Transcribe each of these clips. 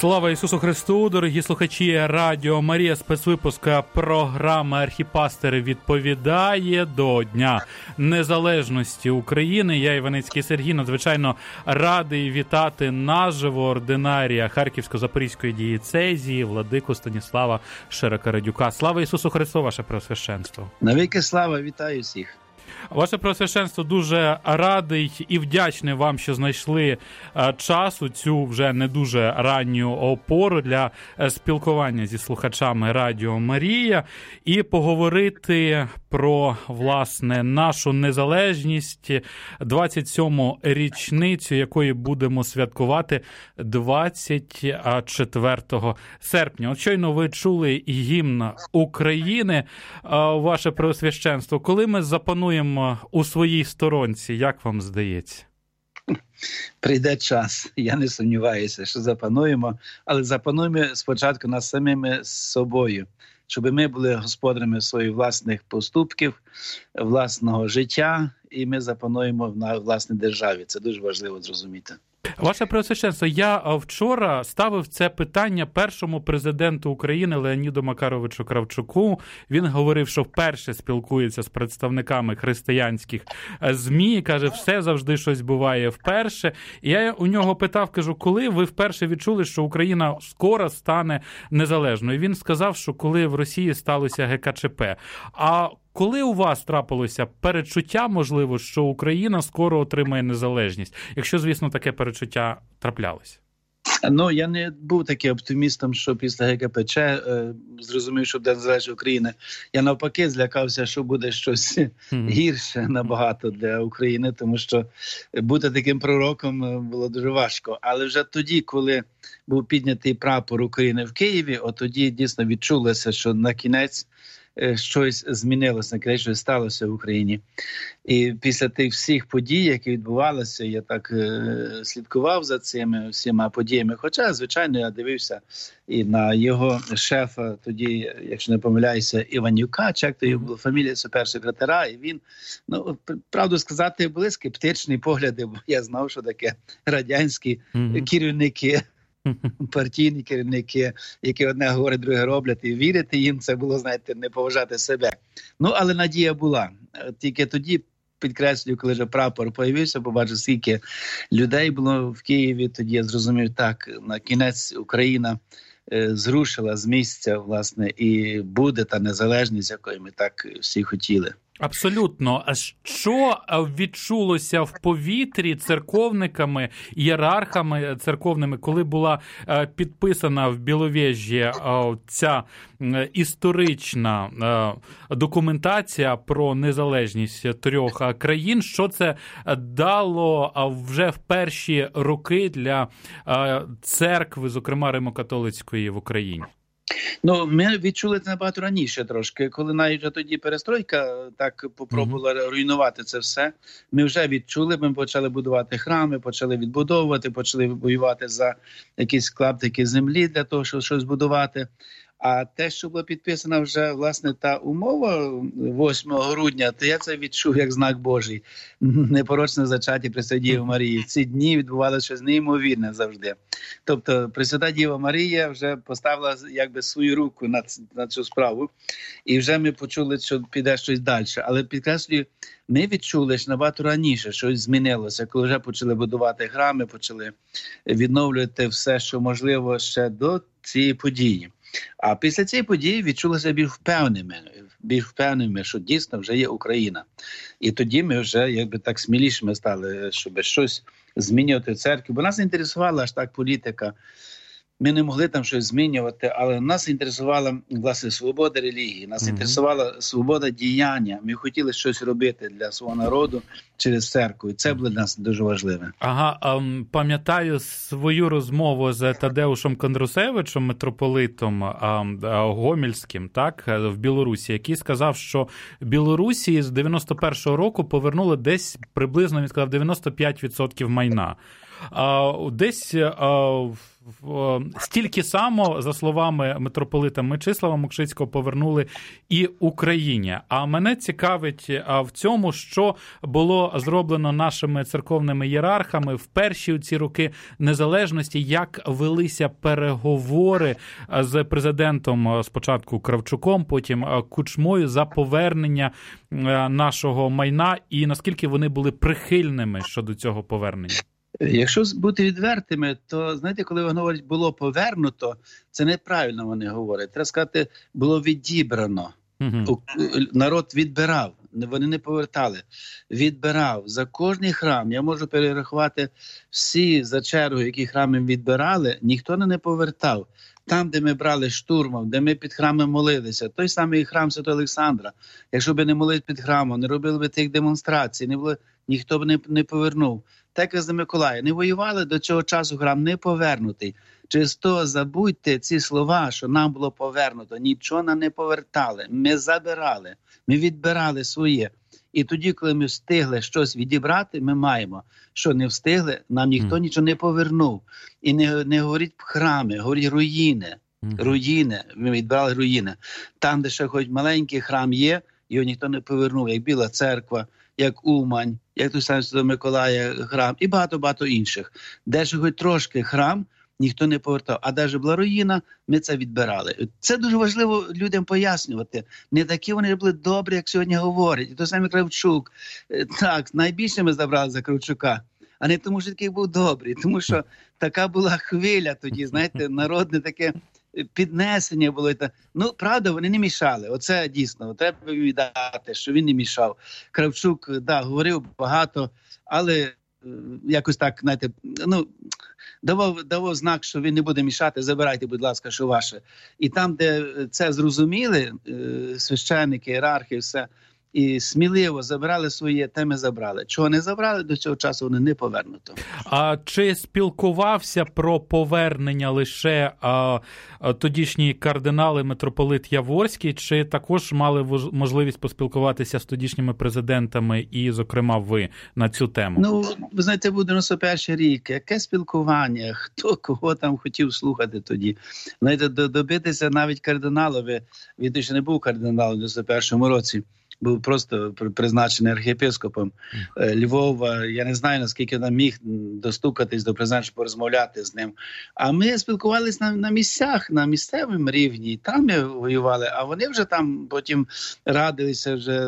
Слава Ісусу Христу, дорогі слухачі Радіо Марія, спецвипуск програми «Архіпастир відповідає» до Дня Незалежності України. Я, Іваницький Сергій, надзвичайно радий вітати наживо ординарія Харківсько-Запорізької дієцезії владику Станіслава Широка-Радюка. Слава Ісусу Христу, ваше Преосвященство! Навіки слава, вітаю всіх! Ваше Преосвященство, дуже радий і вдячний вам, що знайшли час у цю вже не дуже ранню опору для спілкування зі слухачами Радіо Марія і поговорити про, власне, нашу незалежність, 27-му річницю, якої будемо святкувати 24 серпня. От щойно ви чули гімн України, ваше Преосвященство. Коли ми запануємо у своїй сторонці, як вам здається? Прийде час, я не сумніваюся, що запануємо, але запануємо спочатку над самими собою, щоб ми були господарями своїх власних поступків, власного життя, і ми запануємо на власній державі. Це дуже важливо зрозуміти. Ваше Преосвященство, я вчора ставив це питання першому президенту України Леоніду Макаровичу Кравчуку. Він говорив, що вперше спілкується з представниками християнських ЗМІ, каже, все завжди щось буває вперше. І я у нього питав, кажу, коли ви вперше відчули, що Україна скоро стане незалежною? Він сказав, що коли в Росії сталося ГКЧП. А коли у вас трапилося передчуття, можливо, що Україна скоро отримає незалежність? Якщо, звісно, таке передчуття траплялося. Ну, я не був таким оптимістом, що після ГКПЧ зрозумів, що буде незалежна Україна. Я навпаки злякався, що буде щось гірше набагато для України, тому що бути таким пророком було дуже важко. Але вже тоді, коли був піднятий прапор України в Києві, от тоді дійсно відчулося, що на кінець щось змінилося, щось сталося в Україні. І після тих всіх подій, які відбувалися, я так слідкував за цими всіма подіями. Хоча, звичайно, я дивився і на його шефа, тоді, якщо не помиляюся, Іванюка, чи як то його була фамілія суперсекретаря, і він, ну, правду сказати, були скептичні погляди, бо я знав, що таке радянські керівники, партійні керівники, які одне говорять, друге роблять, і вірити їм, це було, знаєте, не поважати себе. Ну, але надія була. Тільки тоді, підкреслюю, коли вже прапор появився, побачив, скільки людей було в Києві, тоді я зрозумів, так, на кінець Україна зрушила з місця, власне, і буде та незалежність, якої ми так всі хотіли. Абсолютно. А що відчулося в повітрі церковниками, ієрархами церковними, коли була підписана в Біловежі ця історична документація про незалежність трьох країн? Що це дало вже в перші роки для церкви, зокрема Римо-католицької в Україні? Ну, ми відчули це набагато раніше трошки, коли навіть вже тоді перестройка так попробувала руйнувати це все. Ми вже відчули, ми почали будувати храми, почали відбудовувати, почали воювати за якісь клаптики землі для того, щоб щось будувати. А те, що було підписана вже, власне, та умова 8 грудня, то я це відчув як знак Божий. Непорочне зачаття Пресвятої Діви Марії. Ці дні відбувалося щось неймовірне завжди. Тобто Пресвята Діва Марія вже поставила якби свою руку на цю справу. І вже ми почули, що піде щось далі. Але підкреслюю, ми відчули, що набагато раніше щось змінилося, коли вже почали будувати храми, почали відновлювати все, що можливо ще до цієї події. А після цієї події відчулися більш впевненими, що дійсно вже є Україна. І тоді ми вже якби так смілішими стали, щоб щось змінювати в церкві. Бо нас інтересувала аж так політика. Ми не могли там щось змінювати, але нас інтересувала, власне, свобода релігії, нас інтересувала свобода діяння. Ми хотіли щось робити для свого народу через церкву, і це було для нас дуже важливе. Ага, пам'ятаю свою розмову з Тадеушем Кондрусевичем, митрополитом Гомельським, так, в Білорусі, який сказав, що Білорусі з 91-го року повернули десь приблизно, він сказав, 95% майна. Десь стільки само, за словами митрополита Мечислава Мокшицького, повернули і Україні. А мене цікавить в цьому, що було зроблено нашими церковними ієрархами в перші ці роки незалежності, як велися переговори з президентом спочатку Кравчуком, потім Кучмою за повернення нашого майна, і наскільки вони були прихильними щодо цього повернення. Якщо бути відвертими, то, знаєте, коли вони говорять «було повернуто», це неправильно вони говорять. Треба сказати «було відібрано». Народ відбирав, вони не повертали. Відбирав. За кожний храм, я можу перерахувати всі за чергу, які храми відбирали, ніхто не повертав. Там, де ми брали штурмом, де ми під храмом молилися, той самий храм Святого Олександра, якщо б не молились під храмом, не робили б тих демонстрацій, ніхто б не повернув. Так як за Миколая. Не воювали, до цього часу храм не повернутий. Через то забудьте ці слова, що нам було повернуто. Нічого нам не повертали. Ми забирали, ми відбирали своє. І тоді, коли ми встигли щось відібрати, ми маємо. Що не встигли, нам ніхто нічого не повернув. І не говоріть храми, говоріть руїни. Руїни. Ми відбрали руїни. Там, де ще хоч маленький храм є, його ніхто не повернув, як Біла Церква, як Умань, як той самий Святого Миколая храм і багато-багато інших. Де ж хоч трошки храм, ніхто не повертав. А навіть була руїна, ми це відбирали. Це дуже важливо людям пояснювати. Не такі вони були добрі, як сьогодні говорять. І той самий Кравчук. Так, найбільше ми забрали за Кравчука. А не тому, що такий був добрий. Тому що така була хвиля тоді, знаєте, народне таке піднесення було. Ну, правда, вони не мішали. Оце дійсно, треба віддати, що він не мішав. Кравчук, говорив багато, але якось так, знаєте, давав знак, що він не буде мішати, забирайте, будь ласка, що ваше. І там, де це зрозуміли, священники, ієрархи, все, і сміливо забирали своє, те ми забрали. Чого не забрали, до цього часу вони не повернуто. А чи спілкувався про повернення лише тодішні кардинали, митрополит Яворський, чи також мали можливість поспілкуватися з тодішніми президентами і, зокрема, ви на цю тему? Ну, ви знаєте, був 91-й рік. Яке спілкування? Хто кого там хотів слухати тоді? Знаєте, добитися навіть кардиналові, він ще не був кардиналом в 91-му році, був просто призначений архієпископом Львова. Я не знаю, наскільки нам міг достукатись до президента, щоб порозмовляти з ним. А ми спілкувалися на місцях, на місцевому рівні. Там ми воювали, а вони вже там потім радилися вже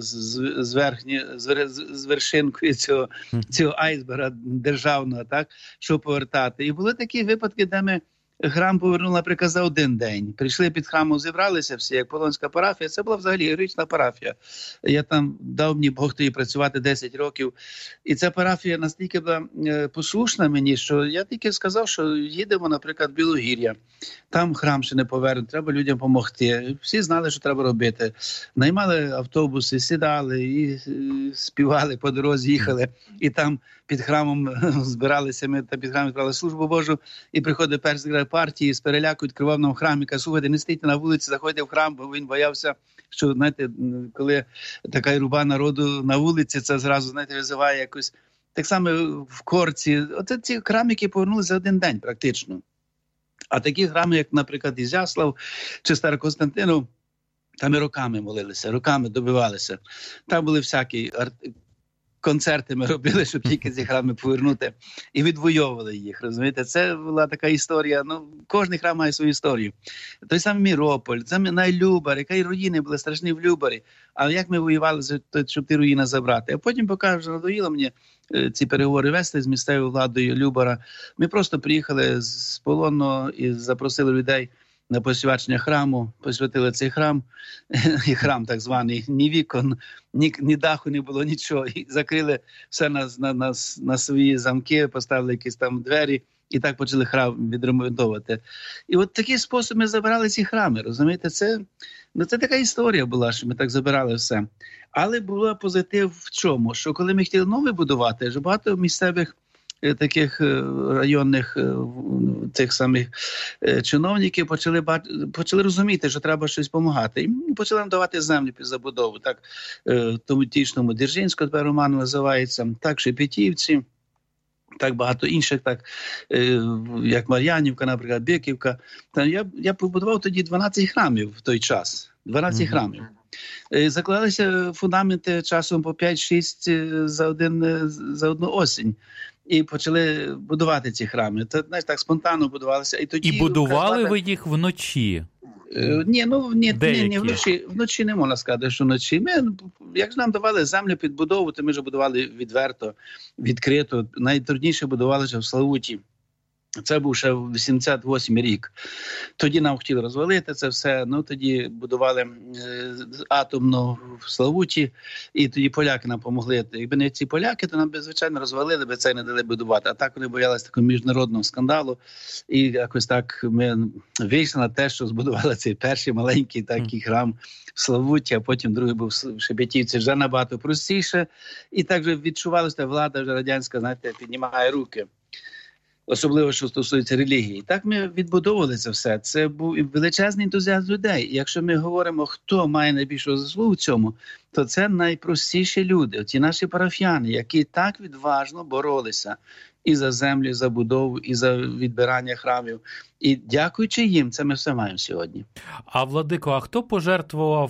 з вершинкою цього айсберга державного, так, що повертати. І були такі випадки, де ми храм повернув, наприклад, за один день. Прийшли під храмом, зібралися всі, як Полонська парафія. Це була взагалі героїчна парафія. Я там дав мені Бог тоді працювати 10 років. І ця парафія настільки була послушна мені, що я тільки сказав, що їдемо, наприклад, в Білогір'я. Там храм ще не повернути, треба людям допомогти. Всі знали, що треба робити. Наймали автобуси, сідали і співали по дорозі, їхали. І там під храмом збиралися, ми під храмом збирали службу Божу, і приходить перший секретар партії з переляку, відкривав нам храм і каже: слухайте, не стійте на вулиці, заходьте в храм, бо він боявся, що, знаєте, коли така юрба народу на вулиці, це зразу, знаєте, визиває якось. Так само в Корці. Оце ці храми, які повернулися за один день практично. А такі храми, як, наприклад, Ізяслав чи Старокостянтинов, там і роками молилися, роками добивалися. Там були всякі концерти ми робили, щоб тільки ці храми повернути, і відвоювали їх, розумієте? Це була така історія, кожен храм має свою історію. Той самий Мірополь, Любар, яка й руїни були страшні в Любарі, але як ми воювали, щоб ті руїни забрати. А потім, поки вже надоїло мені ці переговори вести з місцевою владою Любара, ми просто приїхали з Полонного і запросили людей на посвячення храму, посвятили цей храм, і храм так званий, ні вікон, ні даху не було, нічого. І закрили все на свої замки, поставили якісь там двері, і так почали храм відремонтовувати. І от такий спосіб ми забирали ці храми, розумієте? Це така історія була, що ми так забирали все. Але був позитив в чому? Що коли ми хотіли нове будувати, що багато місцевих таких районних тих самих чиновників почали розуміти, що треба щось допомагати. І почали нам давати землю під забудову. Так, тому тішному Дзержинського, тепер Роман називається, так, Шепетівці, так багато інших, так, як Мар'янівка, наприклад, Биківка. Я побудував тоді 12 храмів в той час. 12 храмів. Закладалися фундаменти часом по 5-6 за одну осінь. І почали будувати ці храми. Це, знаєш, так спонтанно будувалося. І будували ви їх вночі? Ні, вночі не можна сказати, що вночі. Як нам давали землю під будову, то ми вже будували відверто, відкрито. Найтрудніше будувалося в Славуті. Це був ще 88 рік. Тоді нам хотіли розвалити це все. Тоді будували атомну в Славуті, і тоді поляки нам допомогли. Якби не ці поляки, то нам, звичайно, розвалили, би це не дали будувати. А так вони боялися такого міжнародного скандалу. І якось так ми вийшли на те, що збудували цей перший маленький такий храм в Славуті, а потім другий був в Шепетівці, вже набагато простіше. І так же відчувалося, що влада вже радянська, знаєте, піднімає руки. Особливо, що стосується релігії. Так ми відбудовували це все. Це був величезний ентузіазм людей. І якщо ми говоримо, хто має найбільшу заслугу в цьому, то це найпростіші люди, ті наші парафіяни, які так відважно боролися і за землю, і за будову, і за відбирання храмів. І дякуючи їм, це ми все маємо сьогодні. А, Владико, а хто пожертвував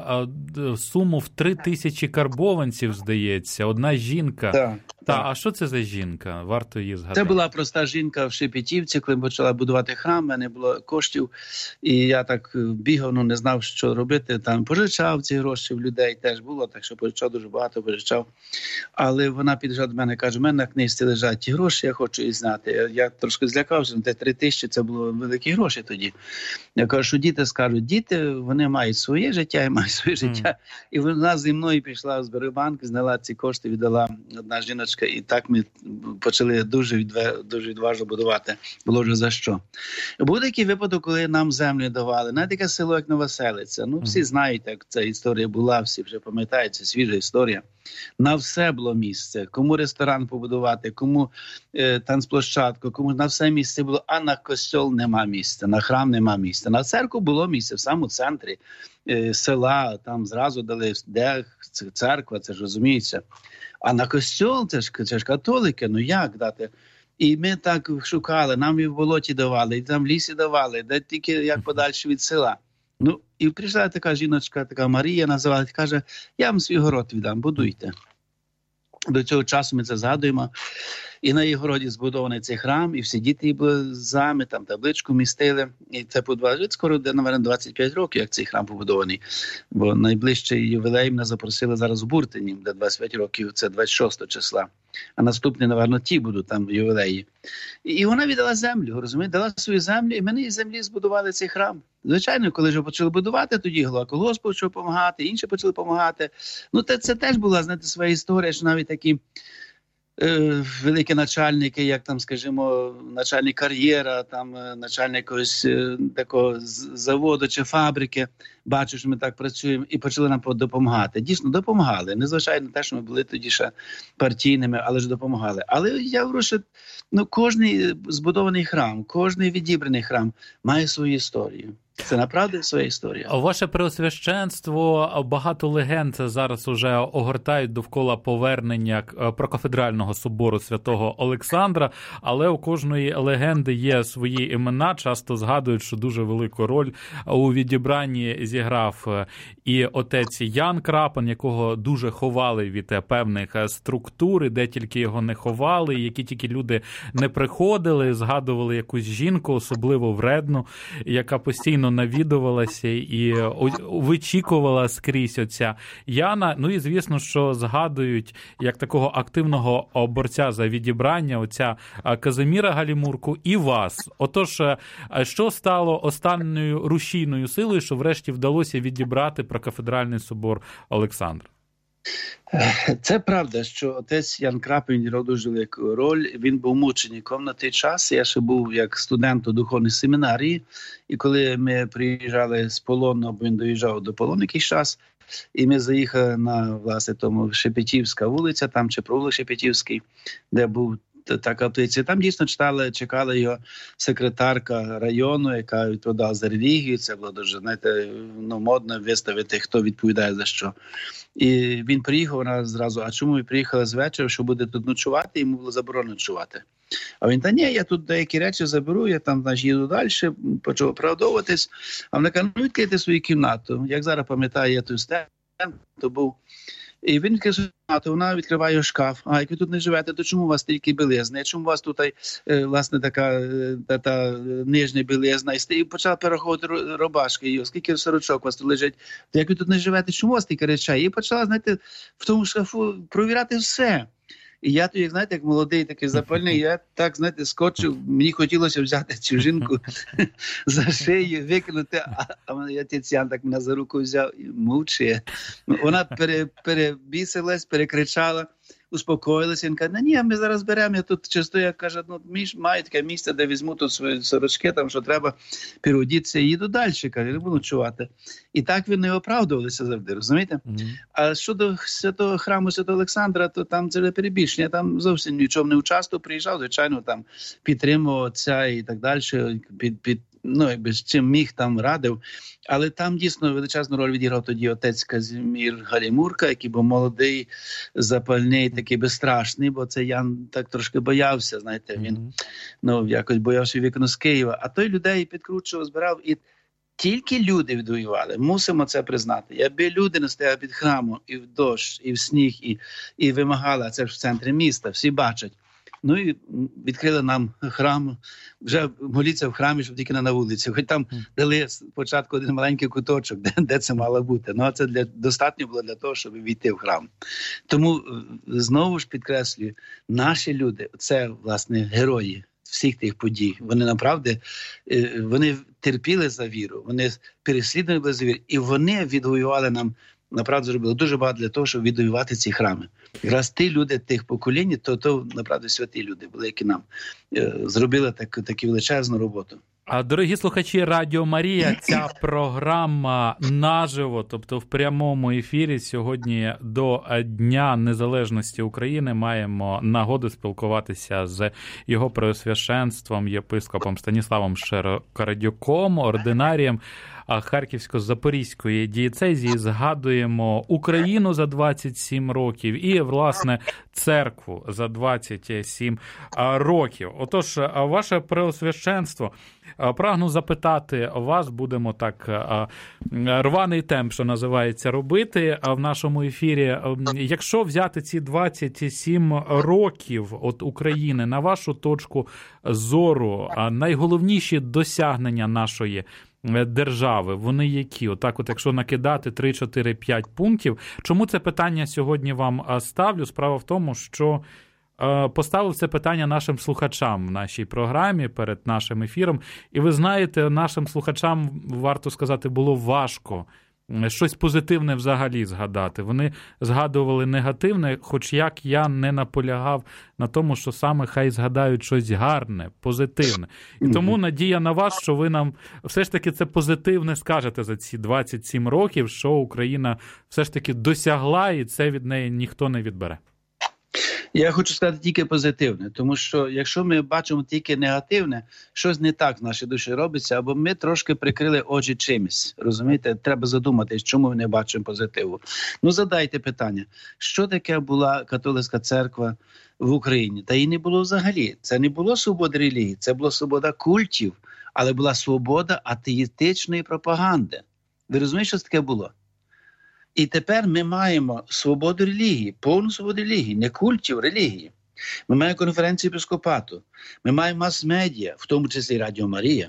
суму в 3000 карбованців, здається? Одна жінка. Так. А що це за жінка? Варто її згадати. Це була проста жінка в Шепетівці, коли почала будувати храм, в мене було коштів, і я так бігав, не знав, що робити. Там пожичав ці гроші в людей, теж було, так що пожичав, дуже багато пожичав. Але вона підійшла до мене і каже, в мене на книжці лежать ті гроші, я хочу їх зняти. Я трошки злякався, те 3000, це було великі гроші тоді. Я кажу, що діти скажуть, діти, вони мають своє життя, і мають своє життя. І вона зі мною пішла в Сбербанк, зняла ці кошти, віддала одна жіночка. І так ми почали дуже відважно будувати. Було вже за що. Був такий випадок, коли нам землю давали. Навіть таке село, як Новоселиця. Всі знають, як ця історія була, всі вже пам'ятають, це свіжа історія. На все було місце. Кому ресторан побудувати, кому танцплощадку, кому на все місце було, а на костьол нема місця, на храм нема місця. На церкву було місце в самому центрі села, там зразу дали, де церква, це ж розуміється. А на костьол, це ж католики, як дати? І ми так шукали, нам і в болоті давали, і там в лісі давали, де тільки як подальше від села. І прийшла така жіночка, така Марія називалась, каже, я вам свій город віддам, будуйте. До цього часу ми це згадуємо. І на її городі збудований цей храм, і всі діти її були зами, там табличку містили. І це скоро, напевно, 25 років, як цей храм побудований. Бо найближчий ювілей мене запросили зараз в Буртині, де 25 років, це 26 числа. А наступні, напевно, ті будуть там ювілеї. І вона віддала землю, розумієте, дала свою землю, і мені із землі збудували цей храм. Звичайно, коли вже почали будувати, тоді колгосп почав допомагати, інші почали допомагати. Це теж була, знаєте, своя історія, що навіть такі великі начальники, як там, скажімо, начальник кар'єра, там начальник якогось такого заводу чи фабрики, бачу, що ми так працюємо, і почали нам допомагати. Дійсно, допомагали. Незвичайно те, що ми були тоді ще партійними, але ж допомагали. Але я говорю, що кожний збудований храм, кожний відібраний храм має свою історію. Це направду своя історія. Ваше Преосвященство, багато легенд зараз уже огортають довкола повернення прокафедрального собору святого Олександра, але у кожної легенди є свої імена, часто згадують, що дуже велику роль у відібранні зіграв і отець Ян Крапан, якого дуже ховали від певних структур, де тільки його не ховали, які тільки люди не приходили, згадували якусь жінку, особливо вредну, яка постійно навідувалася і вичікувала скрізь оця Яна. І, звісно, що згадують як такого активного борця за відібрання оця Казиміра Галімурку і вас. Отож, що стало останньою рушійною силою, що врешті вдалося відібрати прокафедральний собор Олександра? Це правда, що отець Ян Крапин грав дуже велику роль. Він був мучеником на той час. Я ще був як студент у духовній семінарії. І коли ми приїжджали з полону, бо він доїжджав до полону якийсь час, і ми заїхали на, власне, тому Шепетівська вулиця, там чи провулок Шепетівський, де був та каплиця. Там дійсно чекала його секретарка району, яка відповідала за релігію. Це було дуже, знаєте, модно виставити, хто відповідає за що. І він приїхав, вона зразу, а чому ви приїхали з вечора, що буде тут ночувати? Йому було заборонено ночувати. А він, та ні, я тут деякі речі заберу, я там, значить, їду далі, почав оправдовуватись. А вона каже, ну, відкрийте свою кімнату. Як зараз пам'ятаю, я тут стенд, то був. І він відкриває кімнату, вона відкриває шкаф. А, як ви тут не живете, то чому у вас тільки білизна? Чому у вас тут, власне, така нижня білизна? І почала перераховувати рубашки. Скільки сорочок у вас тут лежить? То як ви тут не живете, чому у вас тільки речей? І почала, знаєте, в тому шкафу провіряти все. І я тоді, знаєте, як молодий, такий запальний, я так, знаєте, скочив, мені хотілося взяти цю жінку за шию, викинути, а отець Ян так мене за руку взяв і мовчи. Вона перебісилась, перекричала, успокоїлася, він каже, ні, ми зараз беремо, я тут часто, я кажу, ну, маю таке місце, де візьму тут свої сорочки, там, що треба, переодітися і їду далі, каже, не буду ночувати. І так він не оправдувалися завжди, розумієте? А щодо святого храму Святого Олександра, то там це перебільшення, там зовсім нічого не участвував, приїжджав, звичайно, там підтримував отця і так далі, ну, якби чим міг, там радив. Але там дійсно величезну роль відіграв тоді отець Казімір Галімурка, який був молодий, запальний, такий безстрашний, бо це Ян так трошки боявся, знаєте, він якось боявся вікно з Києва. А той людей підкручував, збирав, і тільки люди відвоювали, мусимо це признати. Якби люди не стояли під храмом і в дощ, і в сніг, і вимагали, а це ж в центрі міста, всі бачать. Ну і відкрили нам храм, вже моліться в храмі, щоб тільки не на вулиці. Хоч там дали спочатку один маленький куточок, де це мало бути. Ну, а це достатньо було для того, щоб війти в храм. Тому, знову ж підкреслюю, наші люди, це, власне, герої всіх тих подій. Вони, направді, вони терпіли за віру, вони переслідували за віру, і вони відвоювали нам, направду, зробили дуже багато для того, щоб відвоювати ці храми. Якраз ті люди тих поколінь, то направду, святі люди були, які нам зробили таку величезну роботу. Дорогі слухачі Радіо Марія, ця програма наживо, тобто в прямому ефірі, сьогодні до Дня Незалежності України маємо нагоду спілкуватися з його преосвященством, єпископом Станіславом Широкорадюком, ординарієм Харківсько-Запорізької дієцезії. Згадуємо Україну за 27 років і, власне, церкву за 27 років. Отож, ваше преосвященство, прагну запитати вас, будемо так рваний темп, що називається, робити в нашому ефірі. Якщо взяти ці 27 років от України, на вашу точку зору, найголовніші досягнення нашої держави, вони які? Отак от, якщо накидати 3, 4, 5 пунктів. Чому це питання сьогодні вам ставлю? Справа в тому, що поставив це питання нашим слухачам в нашій програмі перед нашим ефіром. І ви знаєте, нашим слухачам, варто сказати, було важко щось позитивне взагалі згадати. Вони згадували негативне, хоч як я не наполягав на тому, що саме хай згадають щось гарне, позитивне. І тому надія на вас, що ви нам все ж таки це позитивне скажете за ці 27 років, що Україна все ж таки досягла, і це від неї ніхто не відбере. Я хочу сказати тільки позитивне, тому що якщо ми бачимо тільки негативне, щось не так в нашій душі робиться, або ми трошки прикрили очі чимось, розумієте? Треба задуматись, чому ми не бачимо позитиву. Ну, задайте питання, що таке була католицька церква в Україні? Та її не було взагалі. Це не було свобода релігії, це була свобода культів, але була свобода атеїстичної пропаганди. Ви розумієте, що це таке було? І тепер ми маємо свободу релігії, повну свободу релігії, не культів, релігії. Ми маємо конференцію епископату, ми маємо мас-медіа, в тому числі Радіо Марія,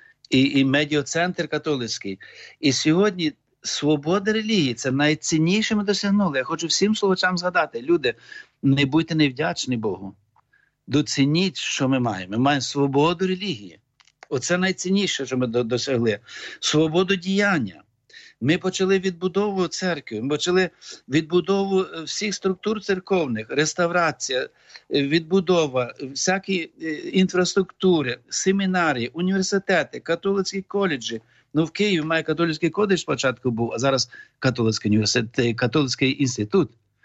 і медіацентр католицький. І сьогодні свобода релігії – це найцінніше ми досягнули. Я хочу всім слухачам згадати, люди, не будьте невдячні Богу. Доцініть, що ми маємо. Ми маємо свободу релігії. Оце найцінніше, що ми досягли. Свободу діяння. Ми почали відбудову церкви, ми почали відбудову всіх структур церковних, реставрація, відбудова, всякі інфраструктури, семінарії, університети, католицькі коледжі. Ну, в Києві має католицький коледж спочатку був, а зараз католицький університет, католицький інститут.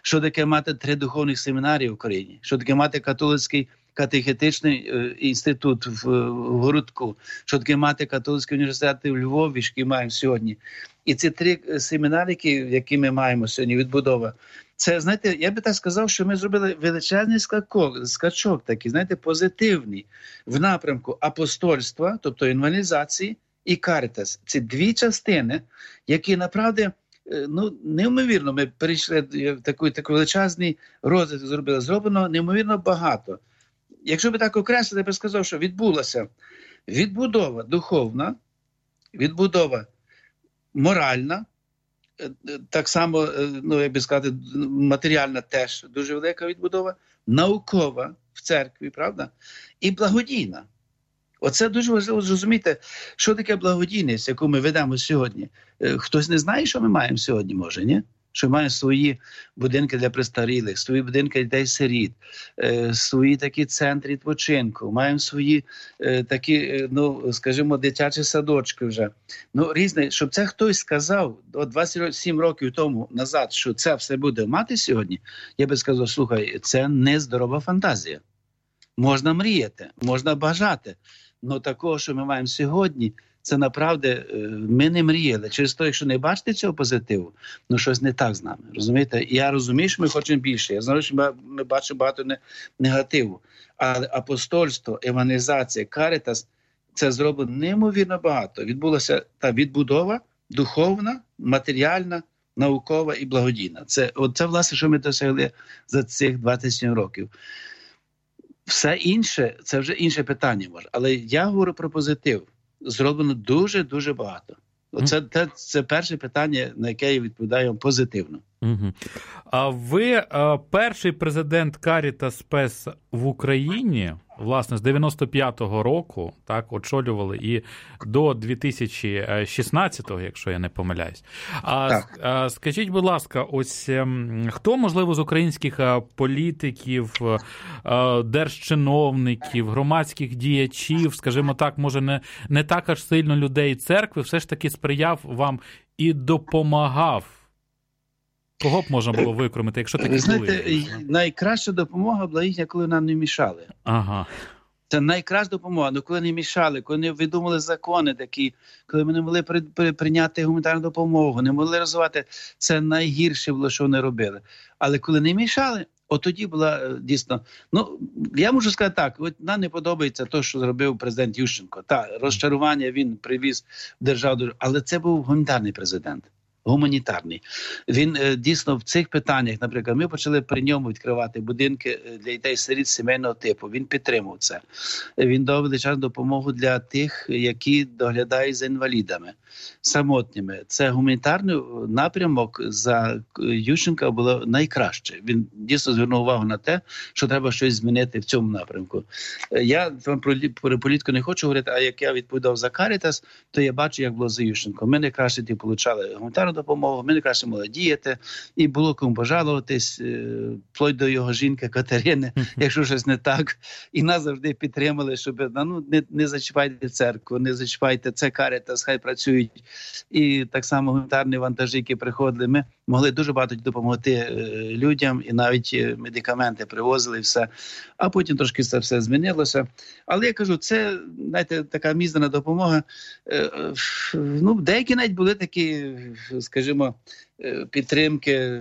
що таке мати 3 духовних семінарії в Україні, що таке мати католицький катехетичний інститут в Городку, що таке мати католицький університет в Львові, який маємо сьогодні. І ці 3 семінарики, які ми маємо сьогодні, відбудова, це, знаєте, я би так сказав, що ми зробили величезний скачок такий, знаєте, позитивний в напрямку апостольства, тобто евангелізації, і Карітас. Це 2 частини, які, направді, неймовірно, ми перейшли в такий величезний розвиток зробили. Зроблено неймовірно багато. Якщо би так окреслити, я би сказав, що відбулася відбудова духовна, відбудова моральна, так само, як би сказати, матеріальна теж дуже велика відбудова, наукова в церкві, правда? І благодійна. Оце дуже важливо зрозуміти, що таке благодійність, яку ми ведемо сьогодні. Хтось не знає, що ми маємо сьогодні, може, ні? Що ми маємо свої будинки для престарілих, свої будинки дітей-сиріт, свої такі центри відпочинку, маємо свої такі, скажімо, дитячі садочки вже. Різне, щоб це хтось сказав 27 років тому назад, що це все буде мати сьогодні, я би сказав, слухай, це не здорова фантазія. Можна мріяти, можна бажати, але такого, що ми маємо сьогодні, це, направді, ми не мріяли. Через те, якщо не бачите цього позитиву, щось не так з нами, розумієте? Я розумію, що ми хочемо більше. Я знаю, що ми бачимо багато негативу. Але апостольство, евангелізація, Карітас – це зроблено неймовірно багато. Відбулася та відбудова духовна, матеріальна, наукова і благодійна. Це, власне, що ми досягли за цих 27 років. Все інше, це вже інше питання може. Але я говорю про позитив. Зроблено дуже-дуже багато. Це перше питання, на яке я відповідаю позитивно. А ви перший президент Карітас Спес в Україні, власне, з 95-го року, так, очолювали і до 2016-го, якщо я не помиляюсь. Скажіть, будь ласка, ось хто, можливо, з українських політиків, держчиновників, громадських діячів, скажімо так, може не так аж сильно людей церкви, все ж таки сприяв вам і допомагав? Кого б можна було викремити, якщо такі були? Знаєте, найкраща допомога була їхня, коли нам не мішали. Ага. Це найкраща допомога, коли не мішали, коли не видумали закони такі, коли ми не могли прийняти гуманітарну допомогу, не могли розвивати, це найгірше було, що вони робили. Але коли не мішали, тоді була дійсно, я можу сказати так, нам не подобається те, що зробив президент Ющенко. Розчарування він привіз в державу, але це був гуманітарний президент. Гуманітарний. Він дійсно в цих питаннях, наприклад, ми почали при ньому відкривати будинки для дітей-сиріт сімейного типу. Він підтримав це. Він дав величезну допомогу для тих, які доглядають за інвалідами, самотніми. Це гуманітарний напрямок за Ющенка було найкраще. Він дійсно звернув увагу на те, що треба щось змінити в цьому напрямку. Я вам про політику не хочу говорити, а як я відповідав за Карітас, то я бачу, як було за Ющенко. Ми найкраще отримали гуманітарну допомогу, ми найкраще могли діяти, і було кому пожалуватись, вплоть до його жінки Катерини, якщо щось не так. І нас завжди підтримали, щоб не зачіпайте церкву, не зачіпайте, це Карітас, хай працюють. І так само гуманітарні вантажі, які приходили, ми могли дуже багато допомогти людям, і навіть медикаменти привозили, і все. А потім трошки це все змінилося. Але я кажу, це, знаєте, така мізерна допомога. Деякі навіть були такі, скажімо, підтримки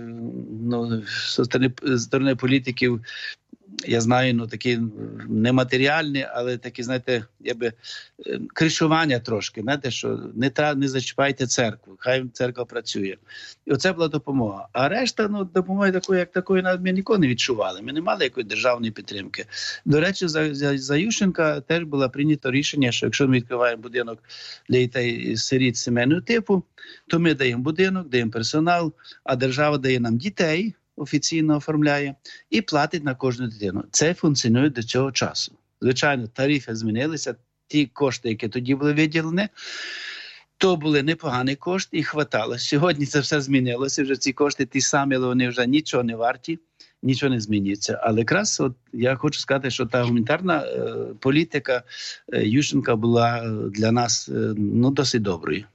з сторони політиків, я знаю, такі нематеріальні, але такі, знаєте, кришування трошки, знаєте, що не зачіпайте церкву, хай церква працює. І оце була допомога. А решта, допомоги такої навіть ми ніколи не відчували. Ми не мали якоїсь державної підтримки. До речі, за Ющенка теж було прийнято рішення, що якщо ми відкриваємо будинок для дітей-сиріт сімейного типу, то ми даємо будинок, даємо персонал, а держава дає нам дітей, офіційно оформляє, і платить на кожну дитину. Це функціонує до цього часу. Звичайно, тарифи змінилися, ті кошти, які тоді були виділені, то були непогані кошти і хватало. Сьогодні це все змінилося, вже ці кошти ті самі, але вони вже нічого не варті, нічого не змінюється. Але якраз я хочу сказати, що та гуманітарна політика Ющенка була для нас досить доброю.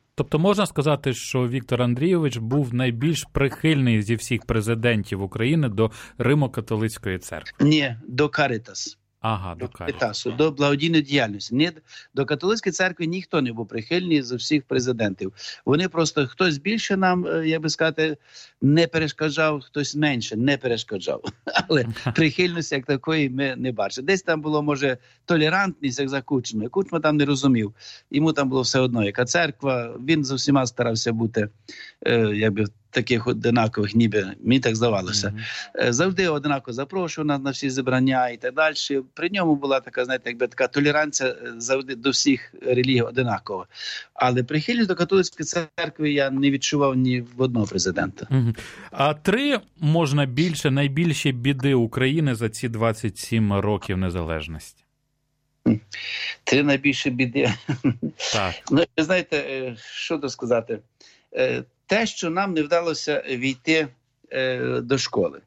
Тобто можна сказати, що Віктор Андрійович був найбільш прихильний зі всіх президентів України до Римо-католицької церкви? Ні, до Каритас. Ага, до Каритасу, до благодійної діяльності. Ні, до католицької церкви ніхто не був прихильний з усіх президентів. Вони просто, хтось більше нам, як би сказати, не перешкоджав, хтось менше не перешкоджав. Але прихильності як такої ми не бачили. Десь там було, може, толерантність, як за Кучмою. Кучма там не розумів. Йому там було все одно, яка церква. Він з усіма старався бути, якби, таких одинакових, ніби, мені так здавалося. Завжди одинаково запрошував на всі зібрання і так далі. При ньому була така, знаєте, якби така толеранція завжди до всіх релігій одинакова. Але прихильність до католицької церкви я не відчував ні в одного президента. А три, можна більше, найбільші біди України за ці 27 років незалежності? Три найбільші біди? Так. Ну, ви знаєте, що то сказати? Те, що нам не вдалося війти до школи.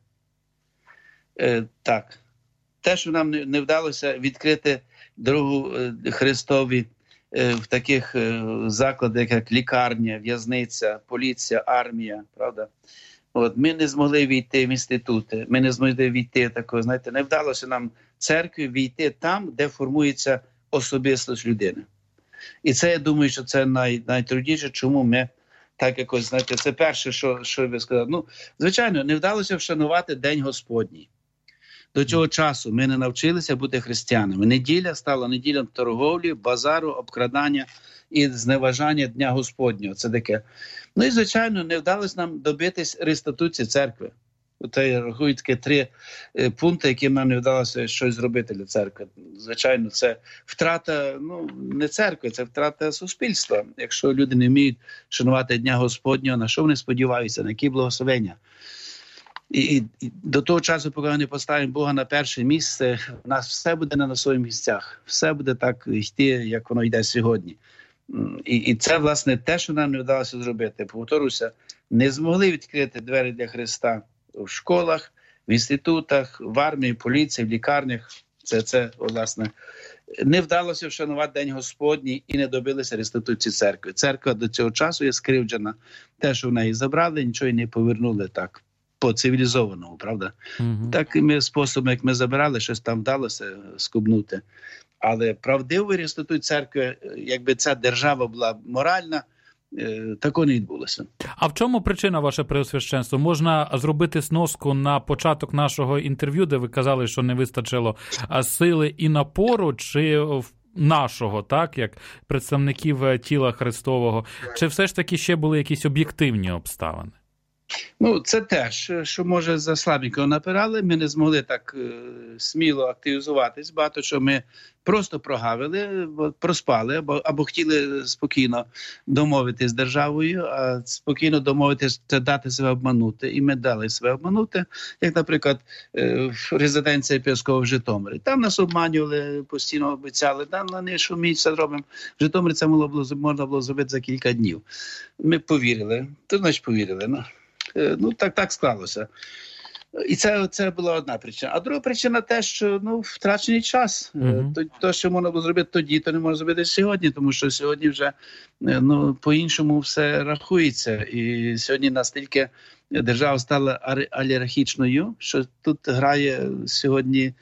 Так. Те, що нам не вдалося відкрити дорогу Христові в таких закладах, як лікарня, в'язниця, поліція, армія, правда? От, ми не змогли війти в інститути, ми не змогли війти такого, знаєте, не вдалося нам церкві війти там, де формується особистість людини. І це, я думаю, що це найтрудніше, чому ми так якось, знаєте, це перше, що ви сказали. Ну, звичайно, не вдалося вшанувати День Господній. До цього часу ми не навчилися бути християнами. Неділя стала неділям торговлі, базару, обкрадання і зневажання Дня Господнього. Це таке. Ну і, звичайно, не вдалося нам добитись реституції церкви. Це, я рахую, такі три пункти, які нам не вдалося щось зробити для церкви. Звичайно, це втрата, ну, не церкви, це втрата суспільства. Якщо люди не вміють шанувати Дня Господнього, на що вони сподіваються, на які благословення? І до того часу, поки ми не поставимо Бога на перше місце, у нас все буде не на своїх місцях. Все буде так йти, як воно йде сьогодні. І це, власне, те, що нам не вдалося зробити. Повторюся, не змогли відкрити двері для Христа в школах, в інститутах, в армії, поліції, в лікарнях. Це, власне, не вдалося вшанувати День Господній і не добилися реституції церкви. Церква до цього часу є скривджена. Те, що в неї забрали, нічого й не повернули так. По-цивілізованому, правда? Такими способами, як ми забирали, щось там вдалося скубнути. Але правдивої реституції церкви, якби ця держава була моральна, такого не відбулося. А в чому причина, ваше преосвященство? Можна зробити сноску на початок нашого інтерв'ю, де ви казали, що не вистачило сили і напору, чи нашого, так, як представників тіла Христового, чи все ж таки ще були якісь об'єктивні обставини? Ну, це теж, що, може, за слабенько напирали, ми не змогли так сміло активізуватись. Багато що ми просто прогавили, проспали, або хотіли спокійно домовитись з державою, а спокійно домовитись – це дати себе обманути. І ми дали себе обманути, як, наприклад, в резиденції епископа в Житомирі. Там нас обманювали, постійно обіцяли, там на не шуміть, все зробимо. В Житомирі це можна було зробити за кілька днів. Ми повірили. То, значить, повірили, ну, так склалося. І це була одна причина. А друга причина те, що втрачений час. То, що можна було зробити тоді, то не можна зробити сьогодні, тому що сьогодні вже по-іншому все рахується. І сьогодні настільки держава стала олігархічною, що тут грає сьогодні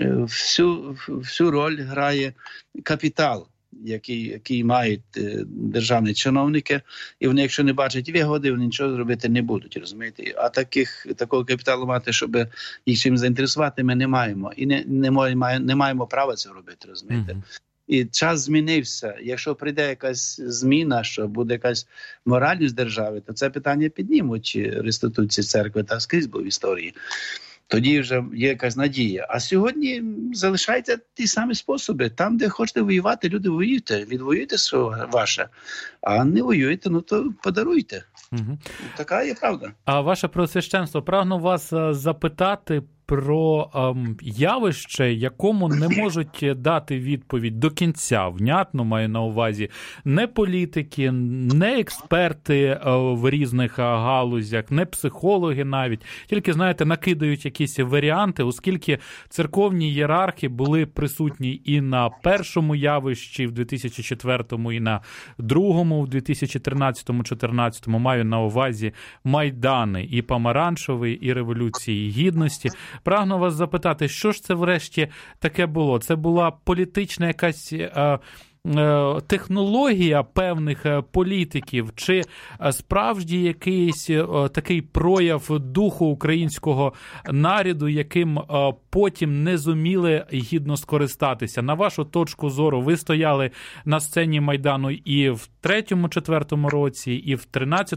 всю роль грає капітал, який мають державні чиновники, і вони, якщо не бачать вигоди, вони нічого зробити не будуть, розумієте? А такого капіталу мати, щоб їх чим заінтересувати, ми не маємо. І не маємо права це робити, розумієте? І час змінився. Якщо прийде якась зміна, що буде якась моральність держави, то це питання піднімуть реституції церкви, та скрізь було в історії. Тоді вже є якась надія. А сьогодні залишаються ті самі способи. Там, де хочете воювати, люди воюйте. Відвоюйте своє ваше. А не воюєте, то подаруйте. Така є правда. А ваше преосвященство, прагну вас запитати про явище, якому не можуть дати відповідь до кінця, внятно маю на увазі, не політики, не експерти в різних галузях, не психологи навіть, тільки, знаєте, накидають якісь варіанти, оскільки церковні ієрархи були присутні і на першому явищі в 2004-му, і на другому в 2013-2014, маю на увазі Майдани, і Помаранчевий, і Революції Гідності. Прагну вас запитати, що ж це врешті таке було? Це була політична якась технологія певних політиків, чи справді якийсь такий прояв духу українського народу, яким потім не зуміли гідно скористатися? На вашу точку зору, ви стояли на сцені Майдану і в 3-4 році, і в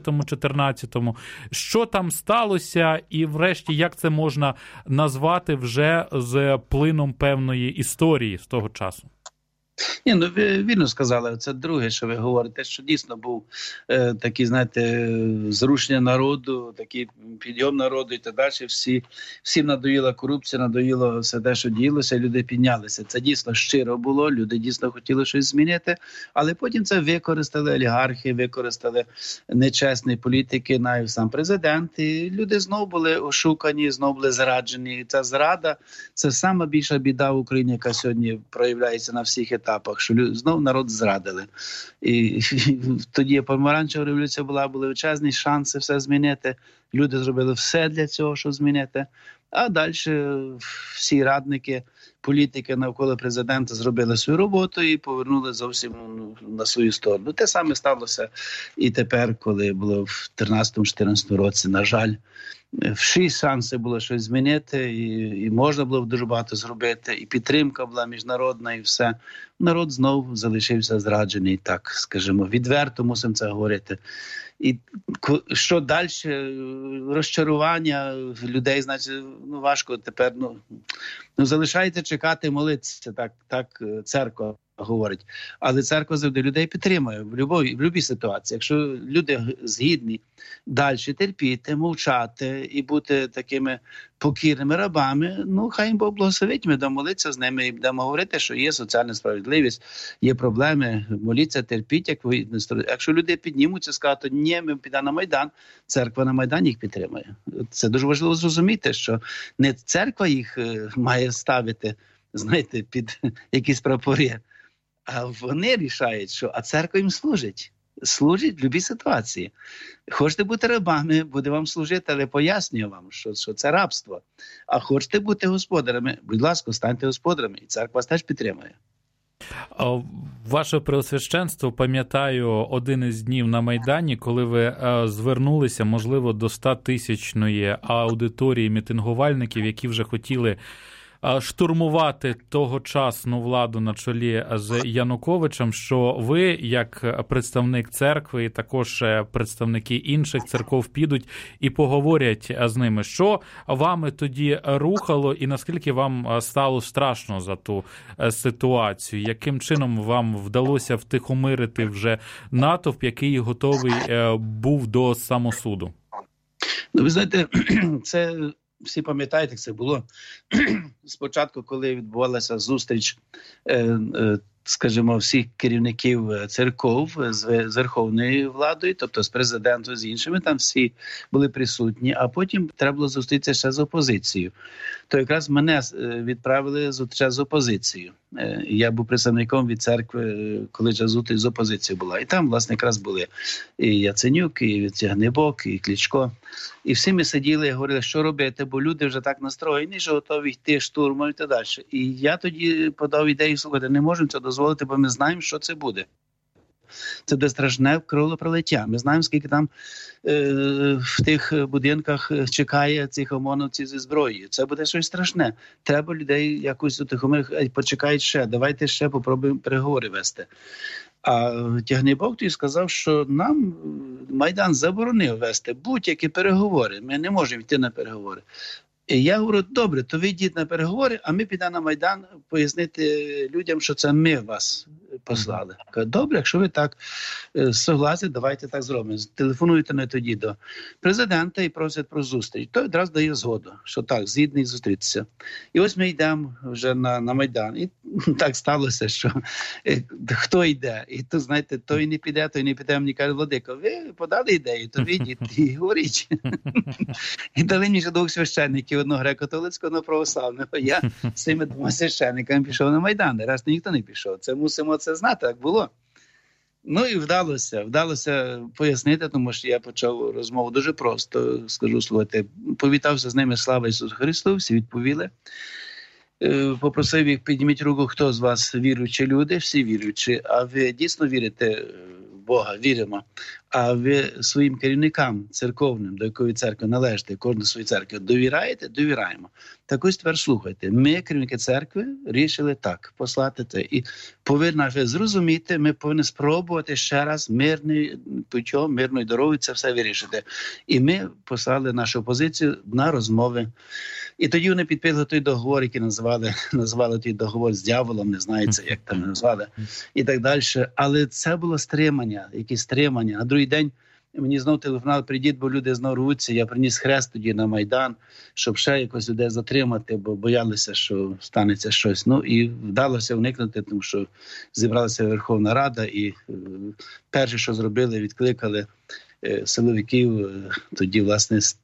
13-14. Що там сталося і врешті як це можна назвати вже з плином певної історії з того часу? Ні, ну ви вірно сказали, це друге, що ви говорите, що дійсно був такий, знаєте, зрушення народу, такий підйом народу і так далі. Всім надоїла корупція, надоїло все те, що діялося, люди піднялися. Це дійсно щиро було, люди дійсно хотіли щось змінити, але потім це використали олігархи, використали нечесні політики, навіть сам президент, і люди знову були ошукані, знову були зраджені. І ця зрада – це сама більша біда в Україні, яка сьогодні проявляється на всіх етапах, що знову народ зрадили. І тоді Помаранчева революція були величезні шанси все змінити. Люди зробили все для цього, щоб змінити. А далі всі радники, політики навколо президента зробили свою роботу і повернули зовсім на свою сторону. Те саме сталося і тепер, коли було в 13-14 році, на жаль. Всі шанси було щось змінити, і можна було дуже багато зробити, і підтримка була міжнародна, і все. Народ знову залишився зраджений, так, скажімо, відверто мусимо це говорити. І що далі? Розчарування людей, значить, важко тепер, залишається чекати, молитися, так церква говорить. Але церква завжди людей підтримує в будь-якій ситуації. Якщо люди згідні далі терпіти, мовчати і бути такими покірними рабами, хай їм Бог благословить, ми будемо молитися з ними і будемо говорити, що є соціальна справедливість, є проблеми, моліться, терпіть. Якщо люди піднімуться, скажуть, ні, ми підемо на Майдан, церква на Майдані їх підтримує. Це дуже важливо зрозуміти, що не церква їх має ставити, знаєте, під якісь прапори, а вони рішають, що церква їм служить. Служить в будь-якій ситуації. Хочете бути рабами, буде вам служити, але пояснюю вам, що це рабство. А хочете бути господарями, будь ласка, станьте господарями, і церква вас теж підтримує. Ваше Преосвященство, пам'ятаю один із днів на Майдані, коли ви звернулися, можливо, до 100-тисячної аудиторії мітингувальників, які вже хотіли штурмувати тогочасну владу на чолі з Януковичем, що ви, як представник церкви, і також представники інших церков підуть і поговорять з ними. Що вами тоді рухало і наскільки вам стало страшно за ту ситуацію? Яким чином вам вдалося втихомирити вже натовп, який готовий був до самосуду? Ви знаєте, це... Всі пам'ятаєте, як це було спочатку, коли відбувалася зустріч, скажімо, всіх керівників церков з верховною владою, тобто з президентом, з іншими, там всі були присутні, а потім треба було зустрітися ще з опозицією. То якраз мене відправили зустрічати з опозицією. Я був представником від церкви, коли зустріч з опозицією була. І там, власне, якраз були і Яценюк, і Тягнибок, і Кличко. І всі ми сиділи і говорили, що робити, бо люди вже так настроєні, що готові йти штурмом і так далі. І я тоді подав ідею, слухайте, не можемо це дозволити, бо ми знаємо, що це буде. Це буде страшне кровопролиття. Ми знаємо, скільки там в тих будинках чекає цих ОМОНовців зі зброєю. Це буде щось страшне. Треба людей якось утихомирити, почекають ще, давайте ще попробуємо переговори вести. А Тягнибок тоді сказав, що нам Майдан заборонив вести будь-які переговори. Ми не можемо йти на переговори. І я говорю, добре, то ви йдіть на переговори, а ми підемо на Майдан пояснити людям, що це ми вас послали. Кажу, добре, якщо ви так согласні, давайте так зробимо. Телефонуйте не тоді до президента і просять про зустріч. Той одразу дає згоду, що так, згідний зустрітися. І ось ми йдемо вже на Майдан. І так сталося, що хто йде? І то, знаєте, той не піде, мені каже, Владико, ви подали ідею, то ви йдіть і говоріть. І дали мені ще 2 священників, одного греко-католицького, одного православного. Я з цими 2 священниками пішов на Майдан, решта ніхто не пішов. Це мусимо це знати, так було. Ну і вдалося пояснити, тому що я почав розмову дуже просто, скажу, слухайте, повітався з ними, слава Ісусу Христу, всі відповіли. Попросив їх, підніміть руку, хто з вас віруючі люди, всі віруючі, а ви дійсно вірите в Бога, віримо, а ви своїм керівникам церковним, до якої церкви належите, кожну свою церкву, довіряєте? Довіряємо. Так ось тепер слухайте, ми, керівники церкви, рішили так, послати це. І повинні ви зрозуміти, ми повинні спробувати ще раз мирною путем, мирною дорогою це все вирішити. І ми послали нашу позицію на розмови. І тоді вони підписали той договор, який назвали той договор з дьяволом, не знаю, це, як там назвали, і так далі. Але це було стримання, якісь стримання. На другий день мені знову телефонували, прийдіть, бо люди знову рвуться. Я приніс хрест тоді на Майдан, щоб ще якось людей затримати, бо боялися, що станеться щось. Ну і вдалося уникнути, тому що зібралася Верховна Рада і перше, що зробили, відкликали силовиків, тоді, власне, з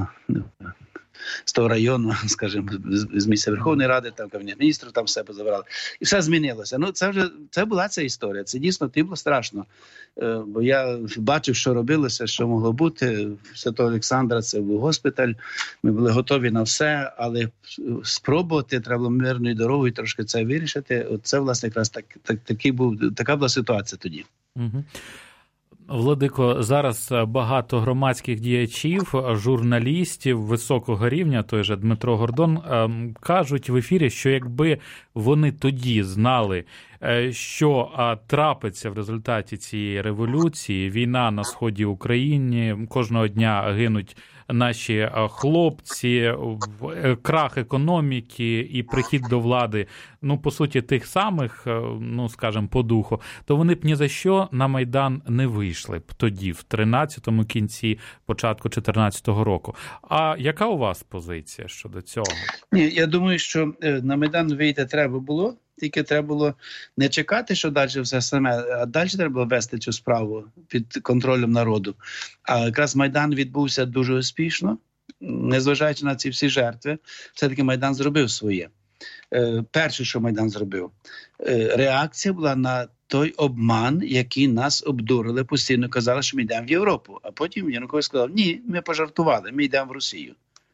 того району, скажімо, з місця Верховної Ради, там Кабінет міністрів, там все позабрали. І все змінилося. Ну, це була ця історія. Це дійсно було страшно. Бо я бачив, що робилося, що могло бути. Святого Олександра це був госпіталь. Ми були готові на все, але спробувати треба було мирною дорогою трошки це вирішити. Це, власне, якраз така була ситуація тоді. Угу. Владико, зараз багато громадських діячів, журналістів високого рівня, той же Дмитро Гордон, кажуть в ефірі, що якби вони тоді знали, що трапиться в результаті цієї революції, війна на сході України, кожного дня гинуть наші хлопці, крах економіки і прихід до влади, ну, по суті, тих самих, ну, скажімо, по духу, то вони б ні за що на Майдан не вийшли б тоді, в 13-му кінці, початку 14-го року. А яка у вас позиція щодо цього? Ні, я думаю, що на Майдан вийти треба було, тільки треба було не чекати, що далі все саме, а далі треба було вести цю справу під контролем народу. А якраз Майдан відбувся дуже успішно, незважаючи на ці всі жертви, все-таки Майдан зробив своє. Перше, що Майдан зробив, реакція була на той обман, який нас обдурили, постійно казали, що ми йдемо в Європу. А потім Янукович сказав, ні, ми пожартували, ми йдемо в Росію.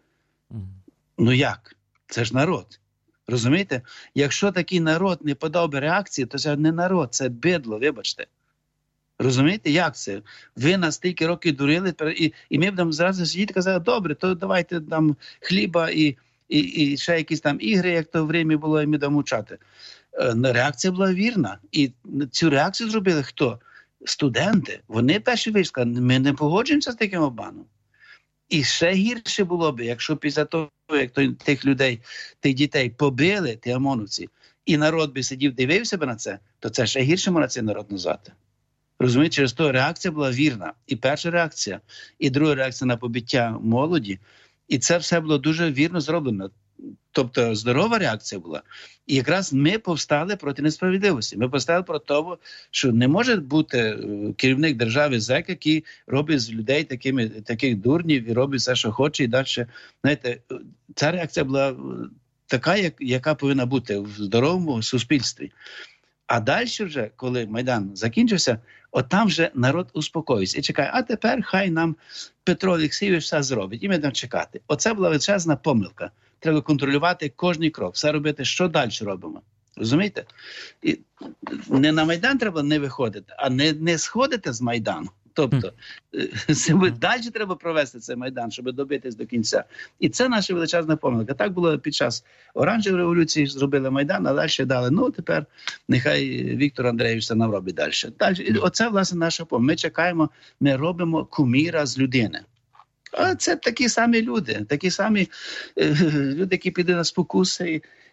Ну як? Це ж народ. Розумієте? Якщо такий народ не подав би реакції, то це не народ, це бидло, вибачте. Розумієте, як це? Ви нас стільки років дурили, і ми будемо зразу сидіти і казали, добре, то давайте там хліба і ще якісь там ігри, як то в Римі було, і ми дамо вчати. Реакція була вірна. І цю реакцію зробили хто? Студенти. Вони перші вийшли, ми не погоджуємося з таким обманом. І ще гірше було б, якщо після того, як тих людей, тих дітей побили, ті ОМОНовці, і народ би сидів, дивився б на це, то це ще гірше можна цей народ назвати. Розумієте, через то реакція була вірна. І перша реакція, і друга реакція на побиття молоді. І це все було дуже вірно зроблено. Тобто здорова реакція була. І якраз ми повстали проти несправедливості. Ми повстали проти того, що не може бути керівник держави зек, який робить з людей таких дурнів і робить все, що хоче, і далі. Знаєте, ця реакція була така, яка повинна бути в здоровому суспільстві. А далі вже, коли Майдан закінчився, от там вже народ успокоївся і чекає, а тепер хай нам Петро Олексійович все зробить, і ми будемо чекати. Оце була величезна помилка. Треба контролювати кожний крок, все робити, що далі робимо. Розумієте? І не на Майдан треба не виходити, а не сходити з Майдану. Тобто, далі треба провести цей Майдан, щоб добитись до кінця. І це наша величезна помилка. Так було під час Оранжевої революції, зробили Майдан, а далі дали. Ну, тепер нехай Віктор Андрійович це нам робить далі. Оце, власне, наша помилка. Ми чекаємо, ми робимо куміра з людини. А це такі самі люди, які підуть на спокуси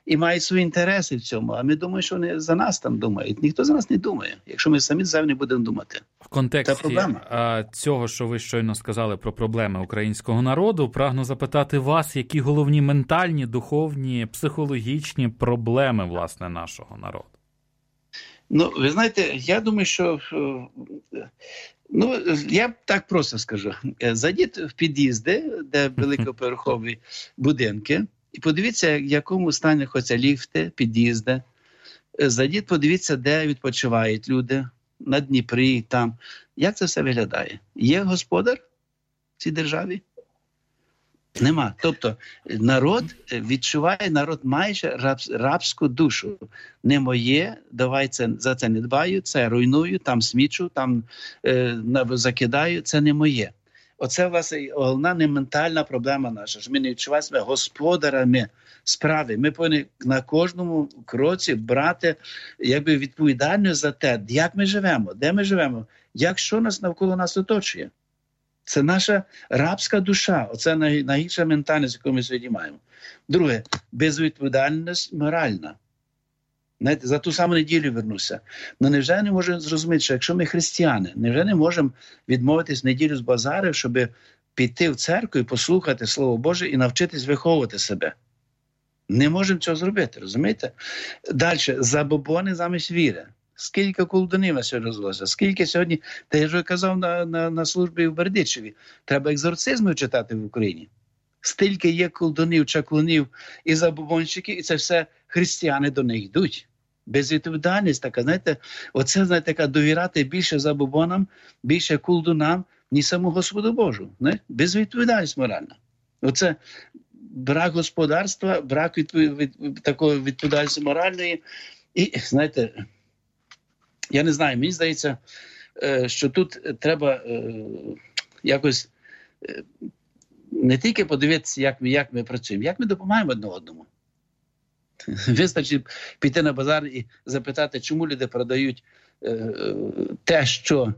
і мають свої інтереси в цьому. А ми думаємо, що вони за нас там думають. Ніхто за нас не думає, якщо ми самі за не будемо думати. В контексті цього, що ви щойно сказали про проблеми українського народу, прагну запитати вас, які головні ментальні, духовні, психологічні проблеми, власне, нашого народу? Ну, ви знаєте, я думаю, що... Ну, я так просто скажу. Зайдіть в під'їзди, де великоповерхові будинки, і подивіться, в якому стані знаходяться ліфти, під'їзди. Зайдіть, подивіться, де відпочивають люди, на Дніпрі, там. Як це все виглядає? Є господар в цій державі? Нема. Тобто народ відчуває, народ майже рабську душу. Не моє, давай за це не дбаю, це руйную, там смічу, там закидаю, це не моє. Оце, власне, головна не ментальна проблема наша, що ми не відчуваємо себе господарами справи. Ми повинні на кожному кроці брати якби відповідальність за те, як ми живемо, де ми живемо, що нас навколо нас оточує. Це наша рабська душа. Оце найгірша ментальність, яку ми сьогодні маємо. Друге, безвідповідальність моральна. Знаєте, за ту саму неділю вернуся. Ну, невже не можемо зрозуміти, що якщо ми християни, невже не можемо відмовитись в неділю з базарів, щоб піти в церкву і послухати Слово Боже і навчитись виховувати себе? Не можемо цього зробити, розумієте? Далі, забобони замість віри. Скільки колдунів на сьогодні розвелося? Скільки сьогодні, та я вже казав на службі в Бердичеві, треба екзорцизми читати в Україні. Стільки є колдунів, чаклунів і забобонщиків, і це все християни до них йдуть. Безвідповідальність така, знаєте, оце, знаєте, така довіряти більше забобонам, більше колдунам, ніж саму Господу Божу. Не? Безвідповідальність моральна. Оце брак господарства, брак такої відповідальності моральної. І, знаєте, я не знаю, мені здається, що тут треба якось не тільки подивитися, як ми працюємо, як ми допомагаємо одне одному. Вистачить піти на базар і запитати, чому люди продають те, що...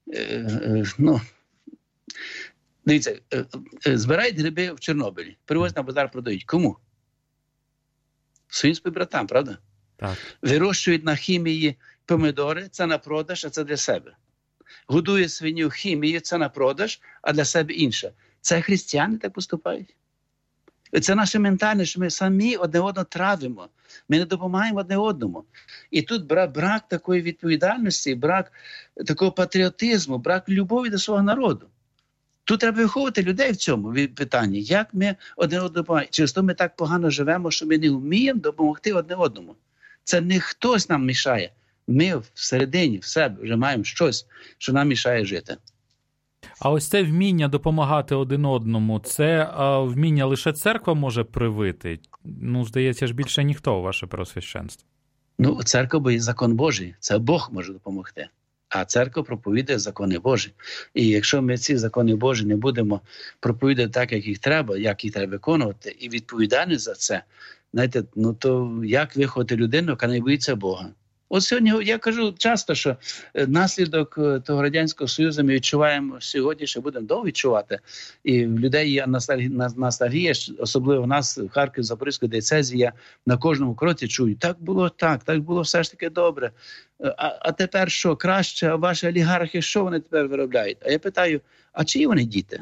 Дивіться, збирають гриби в Чорнобилі, привозять на базар, продають. Кому? Своїм співбратам, правда? Так. Вирощують на хімії помидори, це на продаж, а це для себе. Годує свиню хімією, це на продаж, а для себе інше. Це християни так поступають. Це наше ментальне, що ми самі одне одного травимо. Ми не допомагаємо одне одному. І тут брак такої відповідальності, брак такого патріотизму, брак любові до свого народу. Тут треба виховувати людей в цьому питанні. Як ми одне одному допомагаємо? Через то ми так погано живемо, що ми не вміємо допомогти одне одному. Це не хтось нам мішає. Ми всередині, в себе вже маємо щось, що нам мішає жити. А ось це вміння допомагати один одному, це вміння лише церква може привити? Ну, здається ж, більше ніхто, ваше Преосвященство. Ну, церква, бо є закон Божий. Це Бог може допомогти. А церква проповідує закони Божі. І якщо ми ці закони Божі не будемо проповідати так, як їх треба виконувати, і відповідальність за це, знаєте, ну то як виховати людину, яка не боїться Бога? От сьогодні, я кажу часто, що наслідок того Радянського Союзу ми відчуваємо сьогодні, що будемо довго відчувати. І в людей є ностальгія, особливо в нас в Харкові, Запорізькій диецезії, на кожному кроці чують, так було все ж таки добре. А тепер що, краще, а ваші олігархи, що вони тепер виробляють? А я питаю, а чиї вони діти?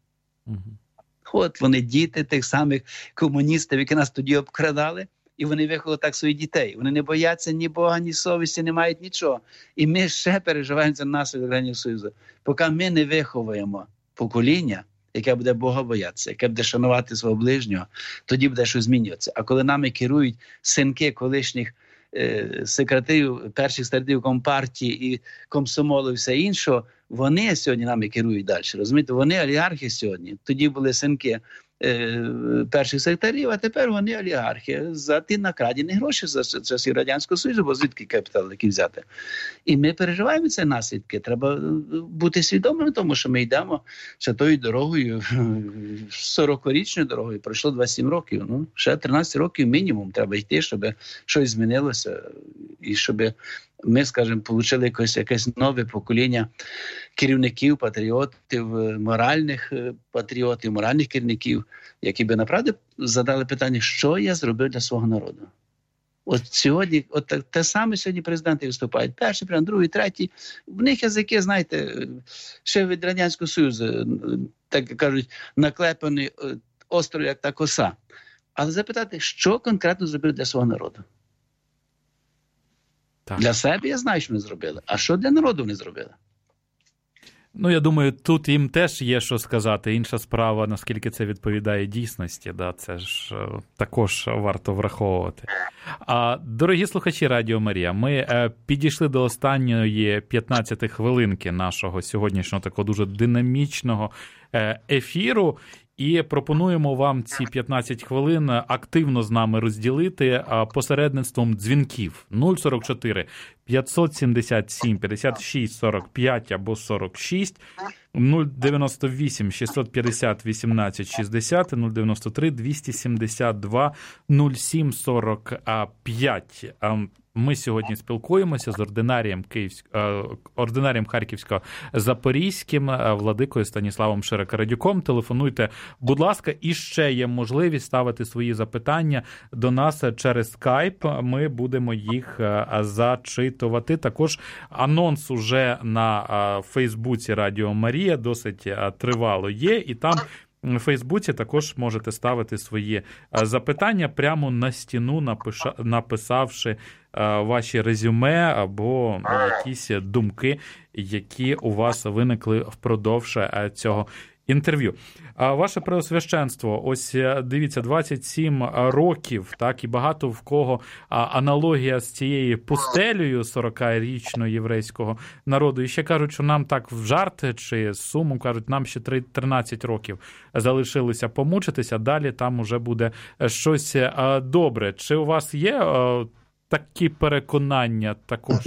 От вони діти тих самих комуністів, які нас тоді обкрадали. І вони виховали так своїх дітей. Вони не бояться ні Бога, ні совісті, не мають нічого. І ми ще переживаємо за наслідок Радянського Союзу. Поки ми не виховуємо покоління, яке буде Бога боятися, яке буде шанувати свого ближнього, тоді буде щось змінюватися. А коли нами керують синки колишніх секретарів, перших стардів Компартії і комсомолу і все іншого, вони сьогодні нами керують далі. Розумієте, вони олігархи сьогодні. Тоді були синки перших секретарів, а тепер вони олігархи за ті накрадені гроші за часів Радянського Союзу, бо звідки капітал який взяти. І ми переживаємо ці наслідки. Треба бути свідомими тому, що ми йдемо ще тою дорогою, 40-річною дорогою, пройшло 27 років. Ну, ще 13 років мінімум треба йти, щоб щось змінилося і щоб ми, скажімо, отримали якесь нове покоління керівників, патріотів, моральних патріотів, моральних керівників, які би направді задали питання, що я зробив для свого народу. От сьогодні, те саме сьогодні президенти виступають. Перший, другий, третій. В них язики, знаєте, ще від Радянського Союзу, так кажуть, наклепаний остро, як та коса. Але запитати, що конкретно зробив для свого народу? Так. Для себе я знаю, що вони зробили. А що для народу вони зробили? Ну, я думаю, тут їм теж є що сказати. Інша справа, наскільки це відповідає дійсності. Да? Це ж також варто враховувати. Дорогі слухачі Радіо Марія, ми підійшли до останньої 15 хвилинки нашого сьогоднішнього такого дуже динамічного ефіру. І пропонуємо вам ці 15 хвилин активно з нами розділити посередництвом дзвінків 044 577 56 45 або 46, 098 650 18 60, 093 272 07 45. Ми сьогодні спілкуємося з ординарієм Харківсько-Запорізьким владикою Станіславом Широко-Радюком. Телефонуйте, будь ласка, і ще є можливість ставити свої запитання до нас через скайп. Ми будемо їх зачитувати. Також анонс уже на Фейсбуці Радіо Марія досить тривало є, і там в Фейсбуці також можете ставити свої запитання прямо на стіну, написавши ваші резюме або якісь думки, які у вас виникли впродовж цього інтерв'ю. Ваше Преосвященство, ось дивіться, 27 років, так, і багато в кого аналогія з цією пустелею 40-річного єврейського народу. І ще кажуть, що нам так в жарт чи з сумом кажуть, нам ще 13 років залишилося помучитися, далі там уже буде щось добре. Чи у вас є такі переконання також?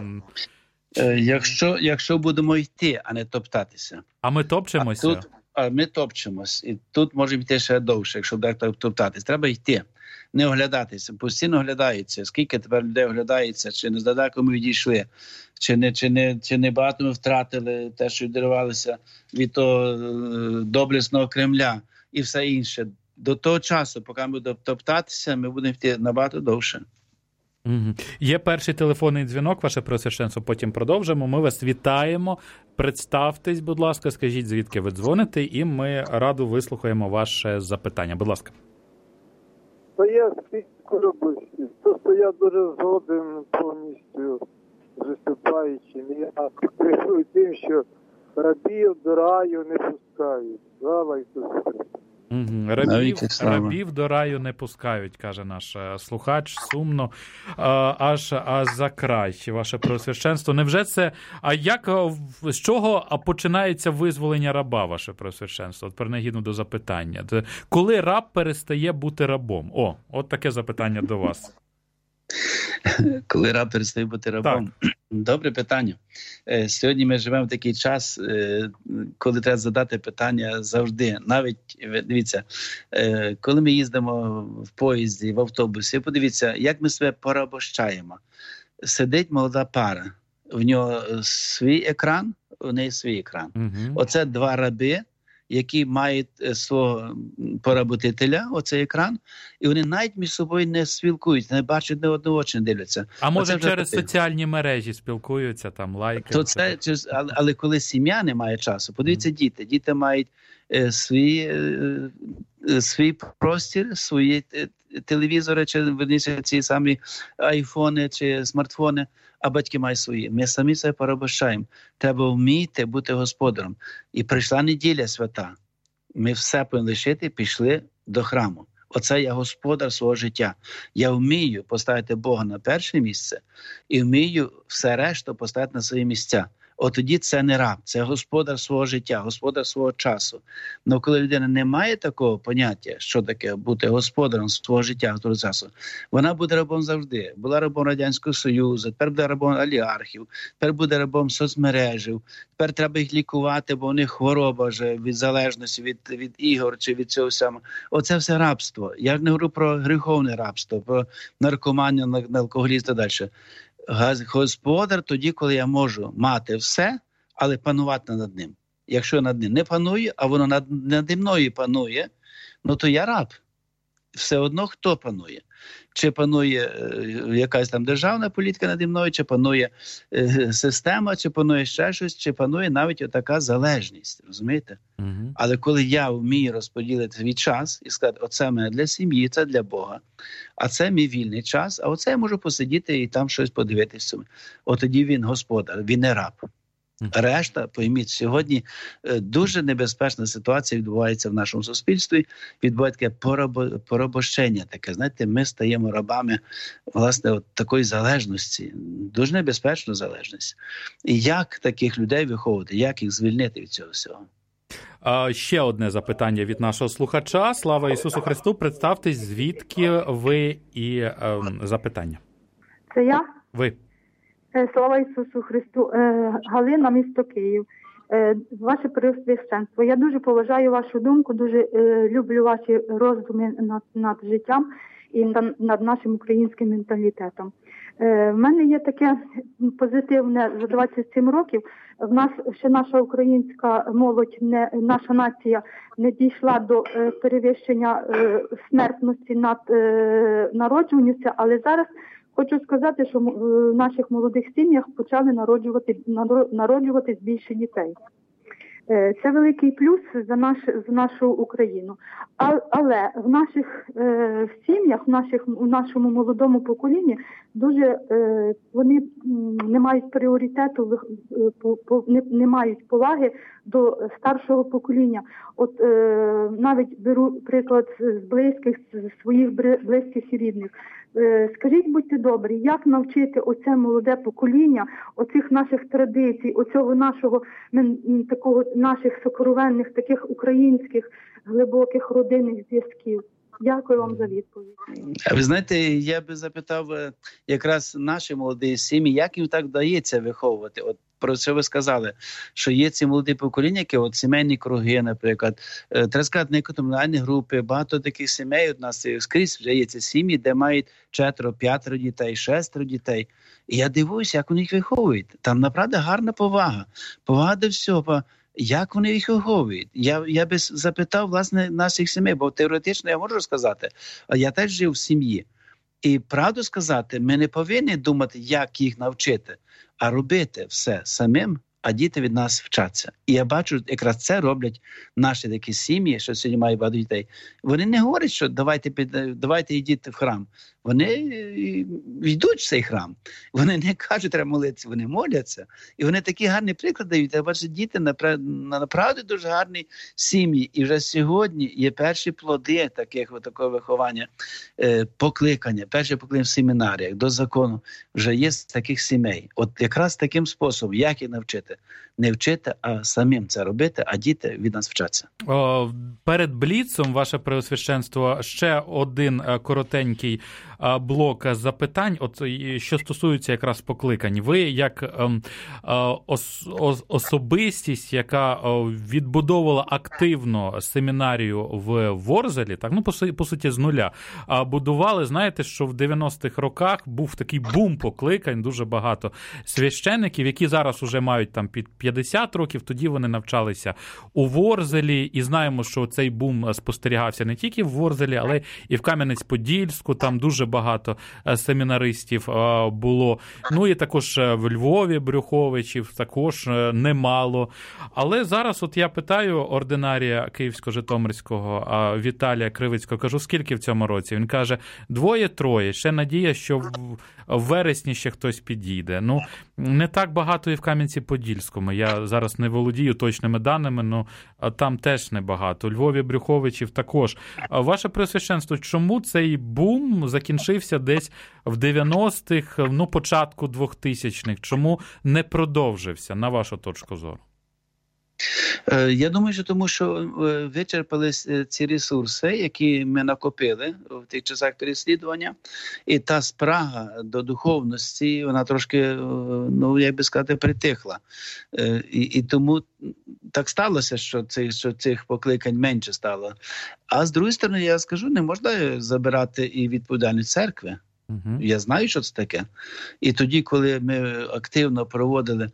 Якщо будемо йти, а не топтатися. А ми топчемося? Ми топчемось. І тут можемо йти ще довше, якщо так топтатись. Треба йти, не оглядатися. Постійно оглядаються. Скільки тепер людей оглядається, чи не здалеко ми відійшли, чи не багато ми втратили те, що відривалися від того доблесного Кремля і все інше. До того часу, поки ми будемо топтатися, ми будемо йти набагато довше. Є перший телефонний дзвінок, ваше Преосвященство, потім продовжимо. Ми вас вітаємо. Представтесь, будь ласка, скажіть, звідки ви дзвоните, і ми радо вислухаємо ваше запитання. Будь ласка. То я з Київської області. Просто я дуже згоден повністю з виступаючим. Я підтримую тим, що рабів до раю не пускають. Слава Ісусу Христу. Рабів до раю не пускають, каже наш слухач, сумно, аж за край, ваше Преосвященство. Невже це, з чого починається визволення раба, ваше Преосвященство? От принагідно до запитання. Коли раб перестає бути рабом? От таке запитання до вас. Коли раб перестає бути рабом? Так. Добре питання. Сьогодні ми живемо в такий час, коли треба задати питання завжди. Навіть, дивіться, коли ми їздимо в поїзді, в автобусі, подивіться, як ми себе порабощаємо. Сидить молода пара, в нього свій екран, у неї свій екран. Угу. Оце два раби, які мають свого поработителя, оцей екраан, і вони навіть між собою не спілкуються, не бачать, не одного очі не дивляться. А може через соціальні мережі спілкуються, там лайки? Але коли сім'я не має часу, подивіться діти. Діти мають свій простір, свої телевізори, чи верніше ці самі айфони, чи смартфони, а батьки мають свої. Ми самі себе порабощаємо. Треба вміти бути господарем. І прийшла неділя свята. Ми все повинні лишити, пішли до храму. Оце я господар свого життя. Я вмію поставити Бога на перше місце і вмію все решту поставити на свої місця. От тоді це не раб, це господар свого життя, господар свого часу. Але коли людина не має такого поняття, що таке бути господарем свого життя, свого часу, вона буде рабом завжди. Була рабом Радянського Союзу, тепер буде рабом олігархів, тепер буде рабом соцмережів, тепер треба їх лікувати, бо у них хвороба вже від залежності, від ігор чи від цього самого. Оце все рабство. Я ж не говорю про гріховне рабство, про наркоманію, на алкоголізм і далі. Господар тоді, коли я можу мати все, але панувати над ним. Якщо я над ним не паную, а воно наді мною панує, ну то я раб. Все одно хто панує? Чи панує якась там державна політика наді мною, чи панує система, чи панує ще щось, чи панує навіть отака залежність, розумієте? Але коли я вмію розподілити свій час і сказати, оце мене для сім'ї, це для Бога, а це мій вільний час, а оце я можу посидіти і там щось подивитися. От тоді він господар, він не раб. Решта, пойміть, сьогодні дуже небезпечна ситуація відбувається в нашому суспільстві, відбувається таке порабощення таке, знаєте, ми стаємо рабами, власне, от такої залежності, дуже небезпечну залежність. І як таких людей виховувати, як їх звільнити від цього всього? Ще одне запитання від нашого слухача. Слава Ісусу Христу, представтесь, звідки ви і запитання. Це я? Ви. Слава Ісусу Христу. Галина, місто Київ. Ваше Преосвященство, я дуже поважаю вашу думку, дуже люблю ваші роздуми над життям і над нашим українським менталітетом. В мене є таке позитивне за 27 років. В нас ще наша українська молодь, наша нація не дійшла до перевищення смертності над народжуваністю, але зараз хочу сказати, що в наших молодих сім'ях почали народжувати більше дітей. Це великий плюс за нашу Україну. Але в наших сім'ях, в нашому молодому поколінні дуже вони не мають пріоритету, не мають поваги до старшого покоління. От навіть беру приклад з близьких, з своїх близьких і рідних. Скажіть, будьте добрі, як навчити оце молоде покоління, оцих наших традицій, оцього нашого такого наших сокровенних, таких українських глибоких родинних зв'язків? Дякую вам за відповідь. Ви знаєте, я би запитав якраз наші молоді сім'ї, як їм так вдається виховувати? От про що ви сказали, що є ці молоді покоління, які от сімейні круги, наприклад, треба сказати, некомунальні групи, багато таких сімей у нас скрізь вже є ці сім'ї, де мають 4-5 дітей, 6 дітей. І я дивуюся, як вони їх виховують. Там, направду, гарна повага. Повага до всього. Як вони їх виховують? Я би запитав, власне, наших сімей, бо теоретично я можу сказати, а я теж жив в сім'ї. І правду сказати, ми не повинні думати, як їх навчити, а робити все самим, а діти від нас вчаться. І я бачу, якраз це роблять наші такі сім'ї, що сьогодні мають багато дітей. Вони не говорять, що давайте йдіть в храм. Вони йдуть в цей храм. Вони не кажуть, треба молитися, вони моляться. І вони такі гарні приклади дають. Я бачу, діти направду дуже гарні сім'ї. І вже сьогодні є перші плоди такого виховання, покликання, перші покликання в семінаріях, до закону. Вже є з таких сімей. От якраз таким способом, як їх навчити? Не вчити, а самим це робити, а діти від нас вчаться. Перед бліцом, ваше Преосвященство, ще один коротенький блок запитань, от що стосується якраз покликань. Ви як особистість, яка відбудовувала активно семінарію в Ворзелі, так, ну по суті з нуля, будували, знаєте, що в 90-х роках був такий бум покликань, дуже багато священиків, які зараз уже мають там під 50 років, тоді вони навчалися у Ворзелі, і знаємо, що цей бум спостерігався не тільки в Ворзелі, але і в Кам'янець-Подільську, там дуже багато семінаристів було. Ну і також в Львові Брюховичів також немало. Але зараз от я питаю ординарія Київсько-Житомирського Віталія Кривицького, кажу, скільки в цьому році? Він каже, 2-3, ще надія, що в вересні ще хтось підійде. Ну, не так багато і в Кам'янці-Подільському. Я зараз не володію точними даними, ну там теж небагато. У Львові Брюховичів також. Ваше Преосвященство, чому цей бум закінчився десь в 90-х, ну, початку 2000-х? Чому не продовжився, на вашу точку зору? Я думаю, що тому, що вичерпались ці ресурси, які ми накопили в тих часах переслідування, і та спрага до духовності, вона трошки, ну, як би сказати, притихла. І тому так сталося, що цих покликань менше стало. А з другої сторони, я скажу, не можна забирати і відповідальність церкви. Я знаю, що це таке. І тоді, коли ми активно проводили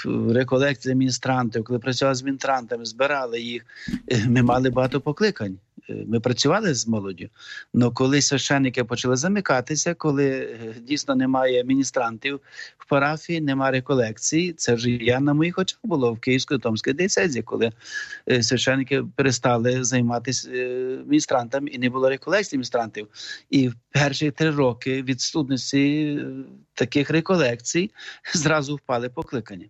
реколекції міністрантів, коли працювали з міністрантами, збирали їх, ми мали багато покликань. ми працювали з молоддю, але коли священники почали замикатися, коли дійсно немає міністрантів в парафії, немає реколекцій, це вже я на моїх очах було в Київсько-Томській диєцезі, коли священники перестали займатися міністрантами і не було реколекцій міністрантів. І в перші 3 роки відсутності таких реколекцій зразу впали покликання.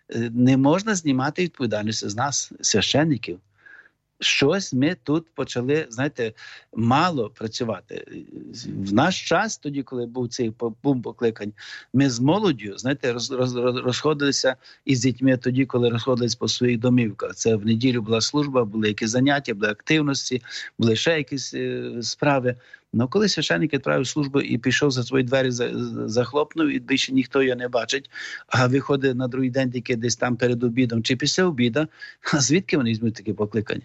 Не можна знімати відповідальність з нас, священників. Щось ми тут почали, знаєте, мало працювати. В наш час, тоді, коли був цей бум покликань, ми з молоддю, знаєте, розходилися із дітьми тоді, коли розходилися по своїх домівках. Це в неділю була служба, були якісь заняття, були активності, були ще якісь справи. Но коли священник відправив службу і пішов за свої двері, захлопнув, і більше ніхто його не бачить, а виходить на другий день тільки десь там перед обідом чи після обіду, а звідки вони візьмуть такі покликання?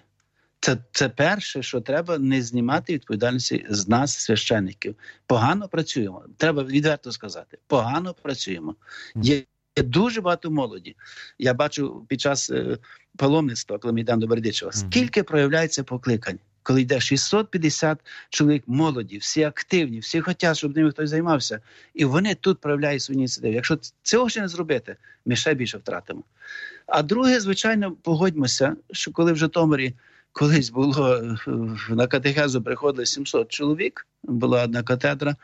Це перше, що треба не знімати відповідальності з нас, священників. Погано працюємо. Треба відверто сказати. Погано працюємо. Є дуже багато молоді. Я бачу під час паломництва, коли ми йдемо до Бердичева, скільки проявляється покликань. Коли йде 650 чоловік молоді, всі активні, всі хочуть, щоб ними хтось займався. І вони тут проявляють свою ініціативу. Якщо цього ще не зробити, ми ще більше втратимо. А друге, звичайно, погодьмося, що коли в Житомирі колись було, на катехезу приходили 700 чоловік, була одна катедра,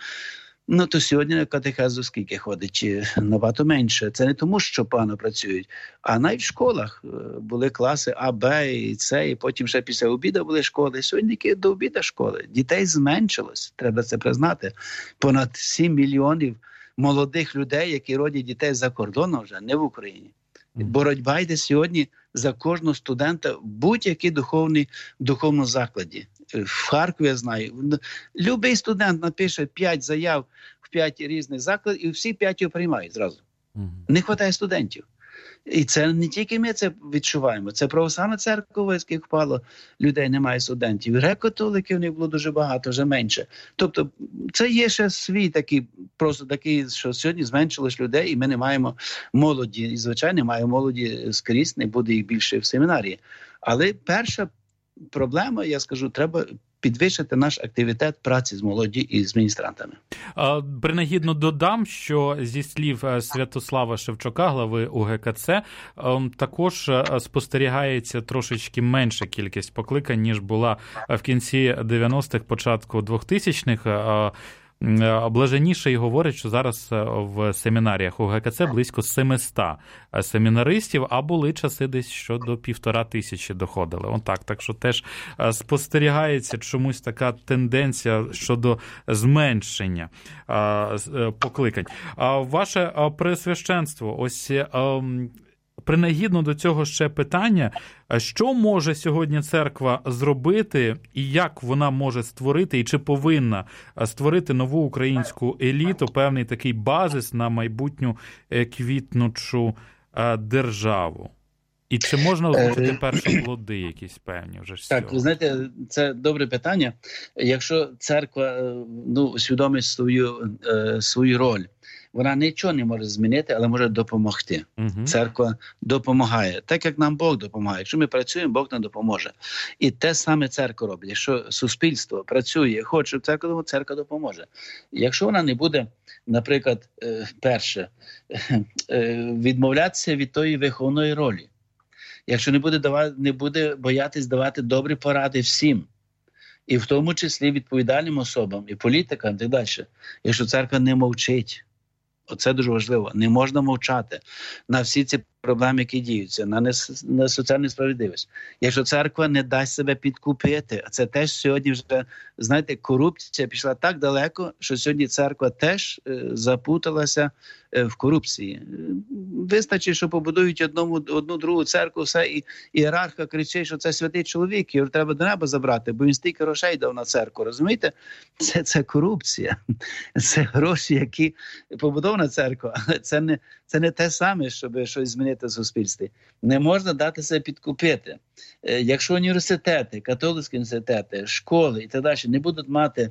то сьогодні на катехезу скільки ходить? Набагато менше. Це не тому, що погано працюють, а навіть в школах були класи А, Б і С, і потім ще після обіду були школи. Сьогодні тільки до обіду школи. Дітей зменшилось, треба це признати. Понад 7 мільйонів молодих людей, які родять дітей за кордоном вже, не в Україні. Боротьба йде сьогодні за кожного студента в будь-якій духовному закладі. В Харкові, я знаю, любий студент напише 5 заяв в 5 різних закладів, і всі 5 його приймають зразу. Не вистачає студентів. І це не тільки ми це відчуваємо, це православна церква, яких впало, людей немає студентів. Греко-католиків в них було дуже багато, вже менше. Тобто це є ще свій такий, просто такий, що сьогодні зменшилось людей, і ми не маємо молоді. І, звичайно, немає молоді скрізь, не буде їх більше в семінарії. Але перша проблема, я скажу, треба підвищити наш активітет праці з молоді і з міністрантами. Принагідно додам, що зі слів Святослава Шевчука, глави УГКЦ, також спостерігається трошечки менша кількість покликань, ніж була в кінці 90-х, початку 2000-х. Блаженніший говорить, що зараз в семінаріях УГКЦ близько 700 семінаристів, а були часи десь що до 1500 доходили. Так що теж спостерігається чомусь така тенденція щодо зменшення покликань. Ваше Преосвященство, ось принагідно до цього ще питання, що може сьогодні церква зробити і як вона може створити, і чи повинна створити нову українську еліту, певний такий базис на майбутню квітнучу державу? І чи можна озвучити перші плоди якісь певні вже з цього? Так, ви знаєте, це добре питання. Якщо церква усвідомить свою роль, вона нічого не може змінити, але може допомогти. Церква допомагає. Так, як нам Бог допомагає. Якщо ми працюємо, Бог нам допоможе. І те саме церква робить. Якщо суспільство працює, хоче, церква допоможе. Якщо вона не буде, наприклад, перше, відмовлятися від тої виховної ролі, якщо не буде боятись давати добрі поради всім, і в тому числі відповідальним особам, і політикам, і так далі, якщо церква не мовчить, оце дуже важливо. Не можна мовчати на всі ці проблеми, які діються, на соціальну справедливість. Якщо церква не дасть себе підкупити, а це теж сьогодні вже, знаєте, корупція пішла так далеко, що сьогодні церква теж запуталася в корупції. Вистачить, що побудують одну другу церкву, все, і ієрарха кричить, що це святий чоловік, його треба до неба забрати, бо він стільки грошей дав на церкву. Розумієте? Це корупція. Це гроші, які побудована церква. Це не те саме, щоб щось змінити змінити в суспільстві. Не можна дати себе підкупити. Якщо університети, католицькі університети, школи і так далі не будуть мати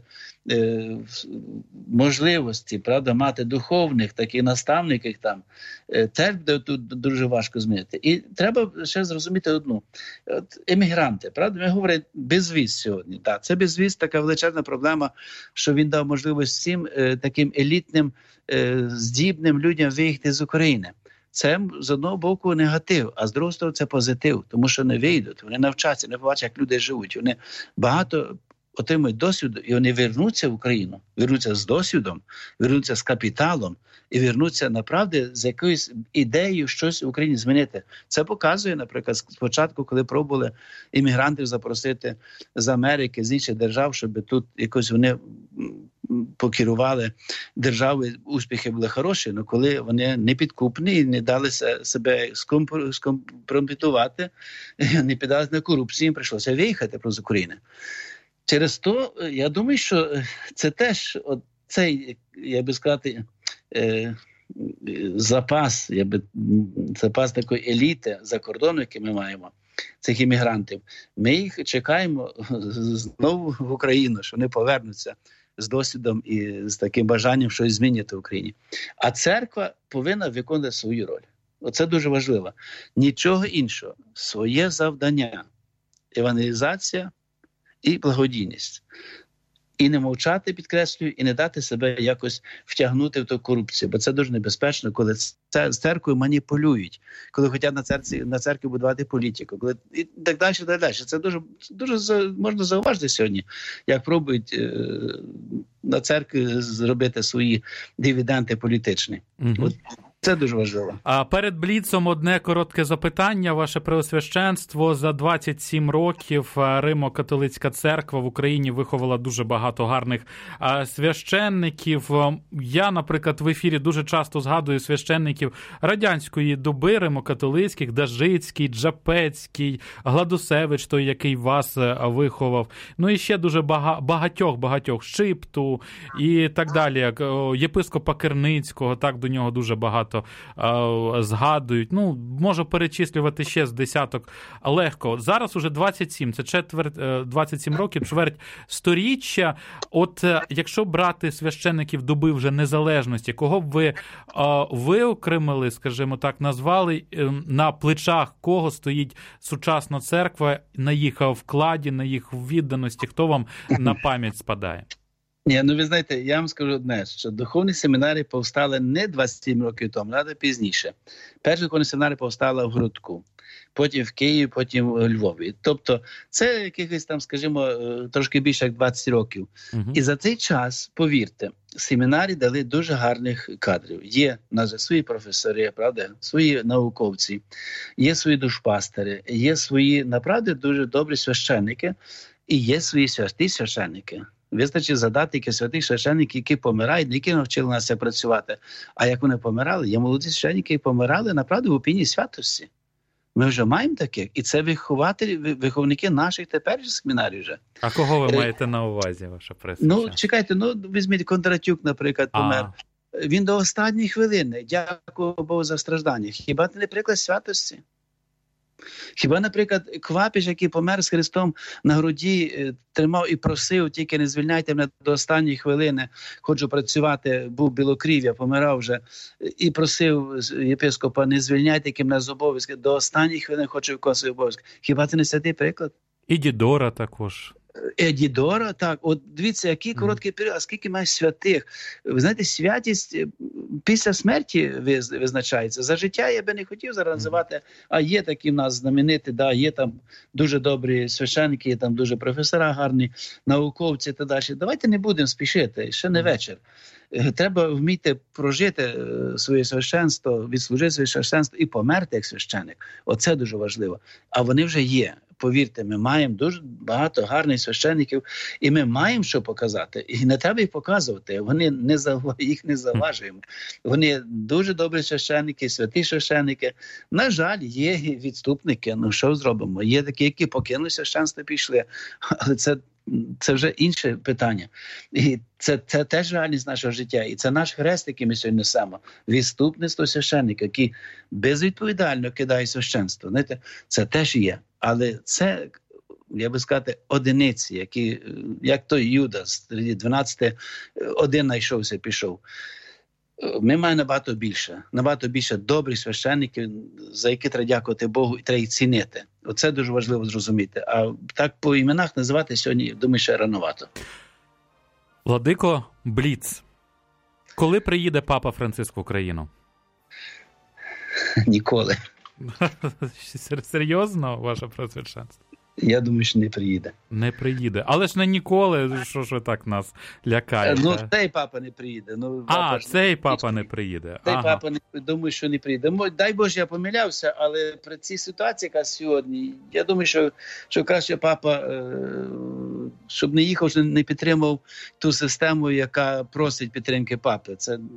можливості, правда, мати духовних таких наставників там, теж буде тут дуже важко змінити. І треба ще зрозуміти одну. От, емігранти, правда, ми говоримо безвіз сьогодні. Так, це безвіз така величезна проблема, що він дав можливість всім таким елітним, здібним людям виїхати з України. Це, з одного боку, негатив, а з другого сторони, це позитив, тому що не вийдуть, вони навчаться, не побачать, як люди живуть. Вони багато отримують досвіду, і вони вернуться в Україну, вернуться з досвідом, вернуться з капіталом і вернуться, направді, з якоюсь ідеєю щось в Україні змінити. Це показує, наприклад, спочатку, коли пробували іммігрантів запросити з Америки, з інших держав, щоб тут якось вони покерували держави, успіхи були хороші, але коли вони не підкупні і не дали себе скомпрометувати, не піддалися на корупцію, їм прийшлося виїхати з України. Через то, я думаю, що це теж цей, я би сказати, запас такої еліти за кордону, який ми маємо, цих іммігрантів. Ми їх чекаємо знову в Україну, що вони повернуться з досвідом і з таким бажанням щось змінити в Україні. А церква повинна виконувати свою роль. Оце дуже важливо. Нічого іншого. Своє завдання. Евангелізація і благодійність. І не мовчати, підкреслюю, і не дати себе якось втягнути в ту корупцію. Бо це дуже небезпечно, коли з церквою маніпулюють, коли хочуть на церкві будувати політику, коли і так далі, так далі. Це дуже можна зауважити сьогодні, як пробують на церкві зробити свої дивіденди політичні. От це дуже важливо. А перед Бліцом одне коротке запитання. Ваше Преосвященство, за 27 років Римо-католицька церква в Україні виховала дуже багато гарних священників. Я, наприклад, в ефірі дуже часто згадую священників радянської доби, Римо-католицьких, Дажицький, Джапецький, Гладусевич, той, який вас виховав. Ну і ще дуже багатьох, Шипту і так далі. Єпископа Керницького, так, до нього дуже багато згадують. Ну, можу перечислювати ще з десяток легко. Зараз уже 27, це 27 років, чверть сторіччя. От якщо брати священників доби вже незалежності, кого б ви виокремили, скажімо так, назвали, на плечах кого стоїть сучасна церква, на їх вкладі, на їх відданості, хто вам на пам'ять спадає? Ні, ну ви знаєте, я вам скажу одне, що духовні семінарії повстали не 27 років тому, а пізніше. Перша духовна семінарія повстала в Грудку, потім в Києві, потім у Львові. Тобто це якихось там, скажімо, трошки більше як 20 років. І за цей час, повірте, семінарії дали дуже гарних кадрів. Є в нас свої професори, правда, свої науковці, є свої душпастери, є свої, направді, дуже добрі священники, і є свої святі священники. Вистачить задати якісь святих священників, які помирають, не які навчили нас як працювати, а як вони помирали. Є молоді священники, які помирали, направду, в опінії святості. Ми вже маємо таких, і це виховники наших теперішніх семінарів вже. А кого ви маєте на увазі, ваше Преосвященство? Ну, чекайте, візьміть Кондратюк, наприклад, помер. Він до останньої хвилини, дякую Богу за страждання. Хіба це не приклад святості? Хіба, наприклад, Квапіш, який помер з Христом на груді, тримав і просив, тільки не звільняйте мене до останньої хвилини, хочу працювати, був білокрів'я, помирав вже, і просив єпископа, не звільняйте, тільки мене з обов'язки, до останньої хвилини хочу виконувати свої обов'язки. Хіба це не святий приклад? І Дідора також. Дідора, так. От дивіться, який короткий період, а скільки має святих. Ви знаєте, святість після смерті визначається. За життя я би не хотів зараз називати, а є такі в нас знамениті, да, є там дуже добрі священники, є там дуже професора гарні, науковці та далі. Давайте не будемо спішити, ще не вечір. Треба вміти прожити своє священство, відслужити своє священство і померти як священик. Оце дуже важливо. А вони вже є. Повірте, ми маємо дуже багато гарних священників, і ми маємо що показати. І не треба їх показувати, їх не заважуємо. Вони дуже добрі священники, святі священники. На жаль, є відступники, ну що зробимо? Є такі, які покинули священство і пішли. Але це це вже інше питання. І це теж реальність нашого життя. І це наш хрест, який ми сьогодні несемо. Відступництво священника, який безвідповідально кидає священство. Знаєте, це теж є. Але це, я би сказати, одиниці, які, як той Юдас, 12, один знайшовся, пішов. Ми маємо набагато більше добрих священників, за які треба дякувати Богу і треба їх цінити. Оце дуже важливо зрозуміти. А так по іменах називати сьогодні, думаю, ще рановато. Владико Бліц, коли приїде папа Франциск в Україну? Ніколи. Серйозно, ваше Преосвященство? Я думаю, що не приїде. Не приїде. Але ж не ніколи, що ж ви так нас лякаєте? Ну, цей папа не приїде. Цей папа не приїде. Цей папа, думаю, що не приїде. Дай Боже, я помилявся, але при цій ситуації, яка сьогодні, я думаю, що краще папа, щоб не їхав, що не підтримав ту систему, яка просить підтримки папи.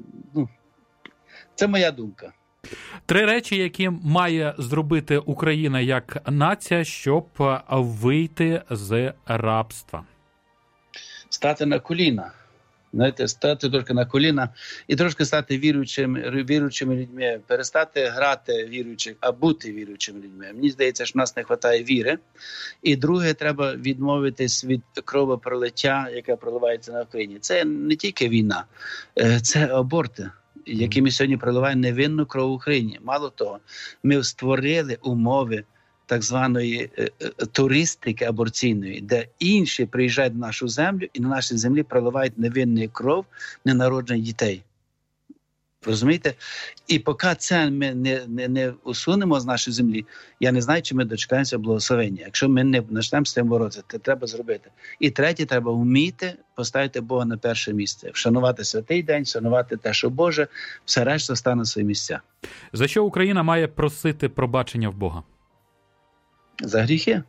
Це моя думка. 3 речі, які має зробити Україна як нація, щоб вийти з рабства. Стати на коліна. Знаєте, стати тільки на коліна і трошки стати віруючими людьми, перестати грати віруючих, а бути віруючими людьми. Мені здається, що в нас не вистачає віри. І друге, треба відмовитись від кровопролиття, яке проливається на Україні. Це не тільки війна, це аборти, які ми сьогодні проливаємо невинну кров в Україні. Мало того, ми створили умови так званої туристики аборційної, де інші приїжджають на нашу землю і на нашій землі проливають невинну кров ненароджених дітей. Розумієте? І поки це ми не усунемо з нашої землі, я не знаю, чи ми дочекаємося благословення. Якщо ми не почнемо з цим боротися, це треба зробити. І третє, треба вміти поставити Бога на перше місце. Вшанувати святий день, вшанувати те, що Боже, все решта стане на свої місця. За що Україна має просити пробачення в Бога? За гріхи.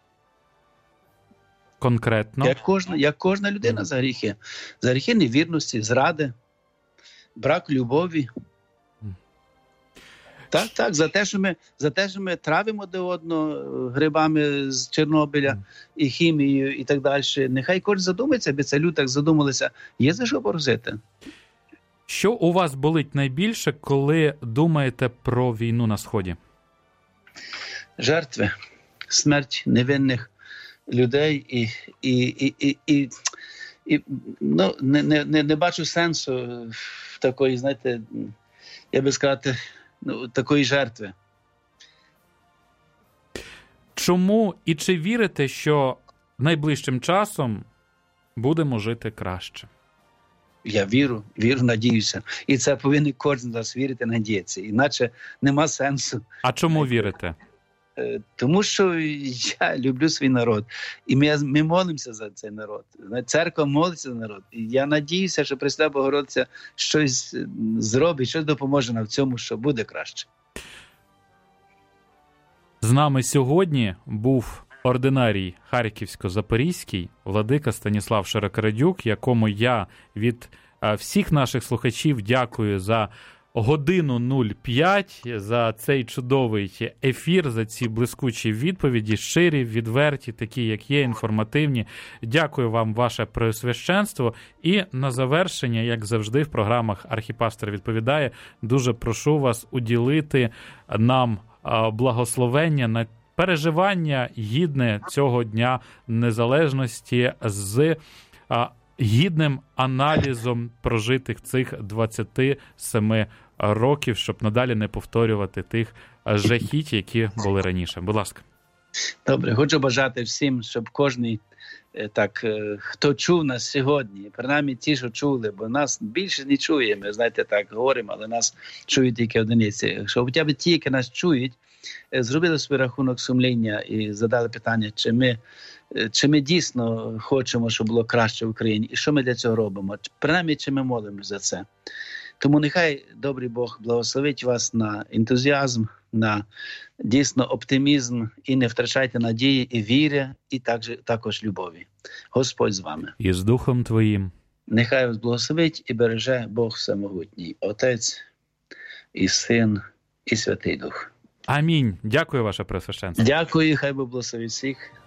Конкретно? Як кожна людина за гріхи. За гріхи невірності, зради, брак любові. Так, за те, що ми травимо один одного грибами з Чорнобиля і хімією і так далі. Нехай кожен задумається, аби це люди так задумалися. Є за що борозити. Що у вас болить найбільше, коли думаєте про війну на Сході? Жертви, смерть невинних людей і не бачу сенсу в такої, знаєте, я би сказати, такої жертви. Чому і чи вірите, що найближчим часом будемо жити краще? Я вірю, надіюся. І це повинен кожен з нас вірити, надіятися. Іначе нема сенсу. А чому вірите? Тому що я люблю свій народ. І ми молимося за цей народ. Церква молиться за народ. І я надіюся, що Пресвята Богородиця щось зробить, щось допоможе нам в цьому, що буде краще. З нами сьогодні був ординарій Харківсько-Запорізький владика Станіслав Широкорадюк, якому я від всіх наших слухачів дякую за 1:05, за цей чудовий ефір, за ці блискучі відповіді, щирі, відверті, такі, як є, інформативні. Дякую вам, ваше Преосвященство. І на завершення, як завжди в програмах «Архіпастор відповідає», дуже прошу вас уділити нам благословення на переживання гідне цього Дня Незалежності з гідним аналізом прожитих цих 27 років, щоб надалі не повторювати тих жахіть, які були раніше. Будь ласка. Добре, хочу бажати всім, щоб кожний, хто чув нас сьогодні, принаймні ті, що чули, бо нас більше не чує, ми, знаєте, так говоримо, але нас чують тільки одиниці. Щоб хоча б ті, які нас чують, зробили свій рахунок сумління і задали питання, чи ми дійсно хочемо, щоб було краще в Україні, і що ми для цього робимо, принаймні, чи ми молимося за це. Тому нехай добрий Бог благословить вас на ентузіазм, на дійсно оптимізм, і не втрачайте надії і віри, і також любові. Господь з вами. І з Духом Твоїм. Нехай вас благословить і береже Бог Всемогутній, Отець і Син, і Святий Дух. Амінь. Дякую, ваше Преосвященство. Дякую, хай Бог благословить всіх.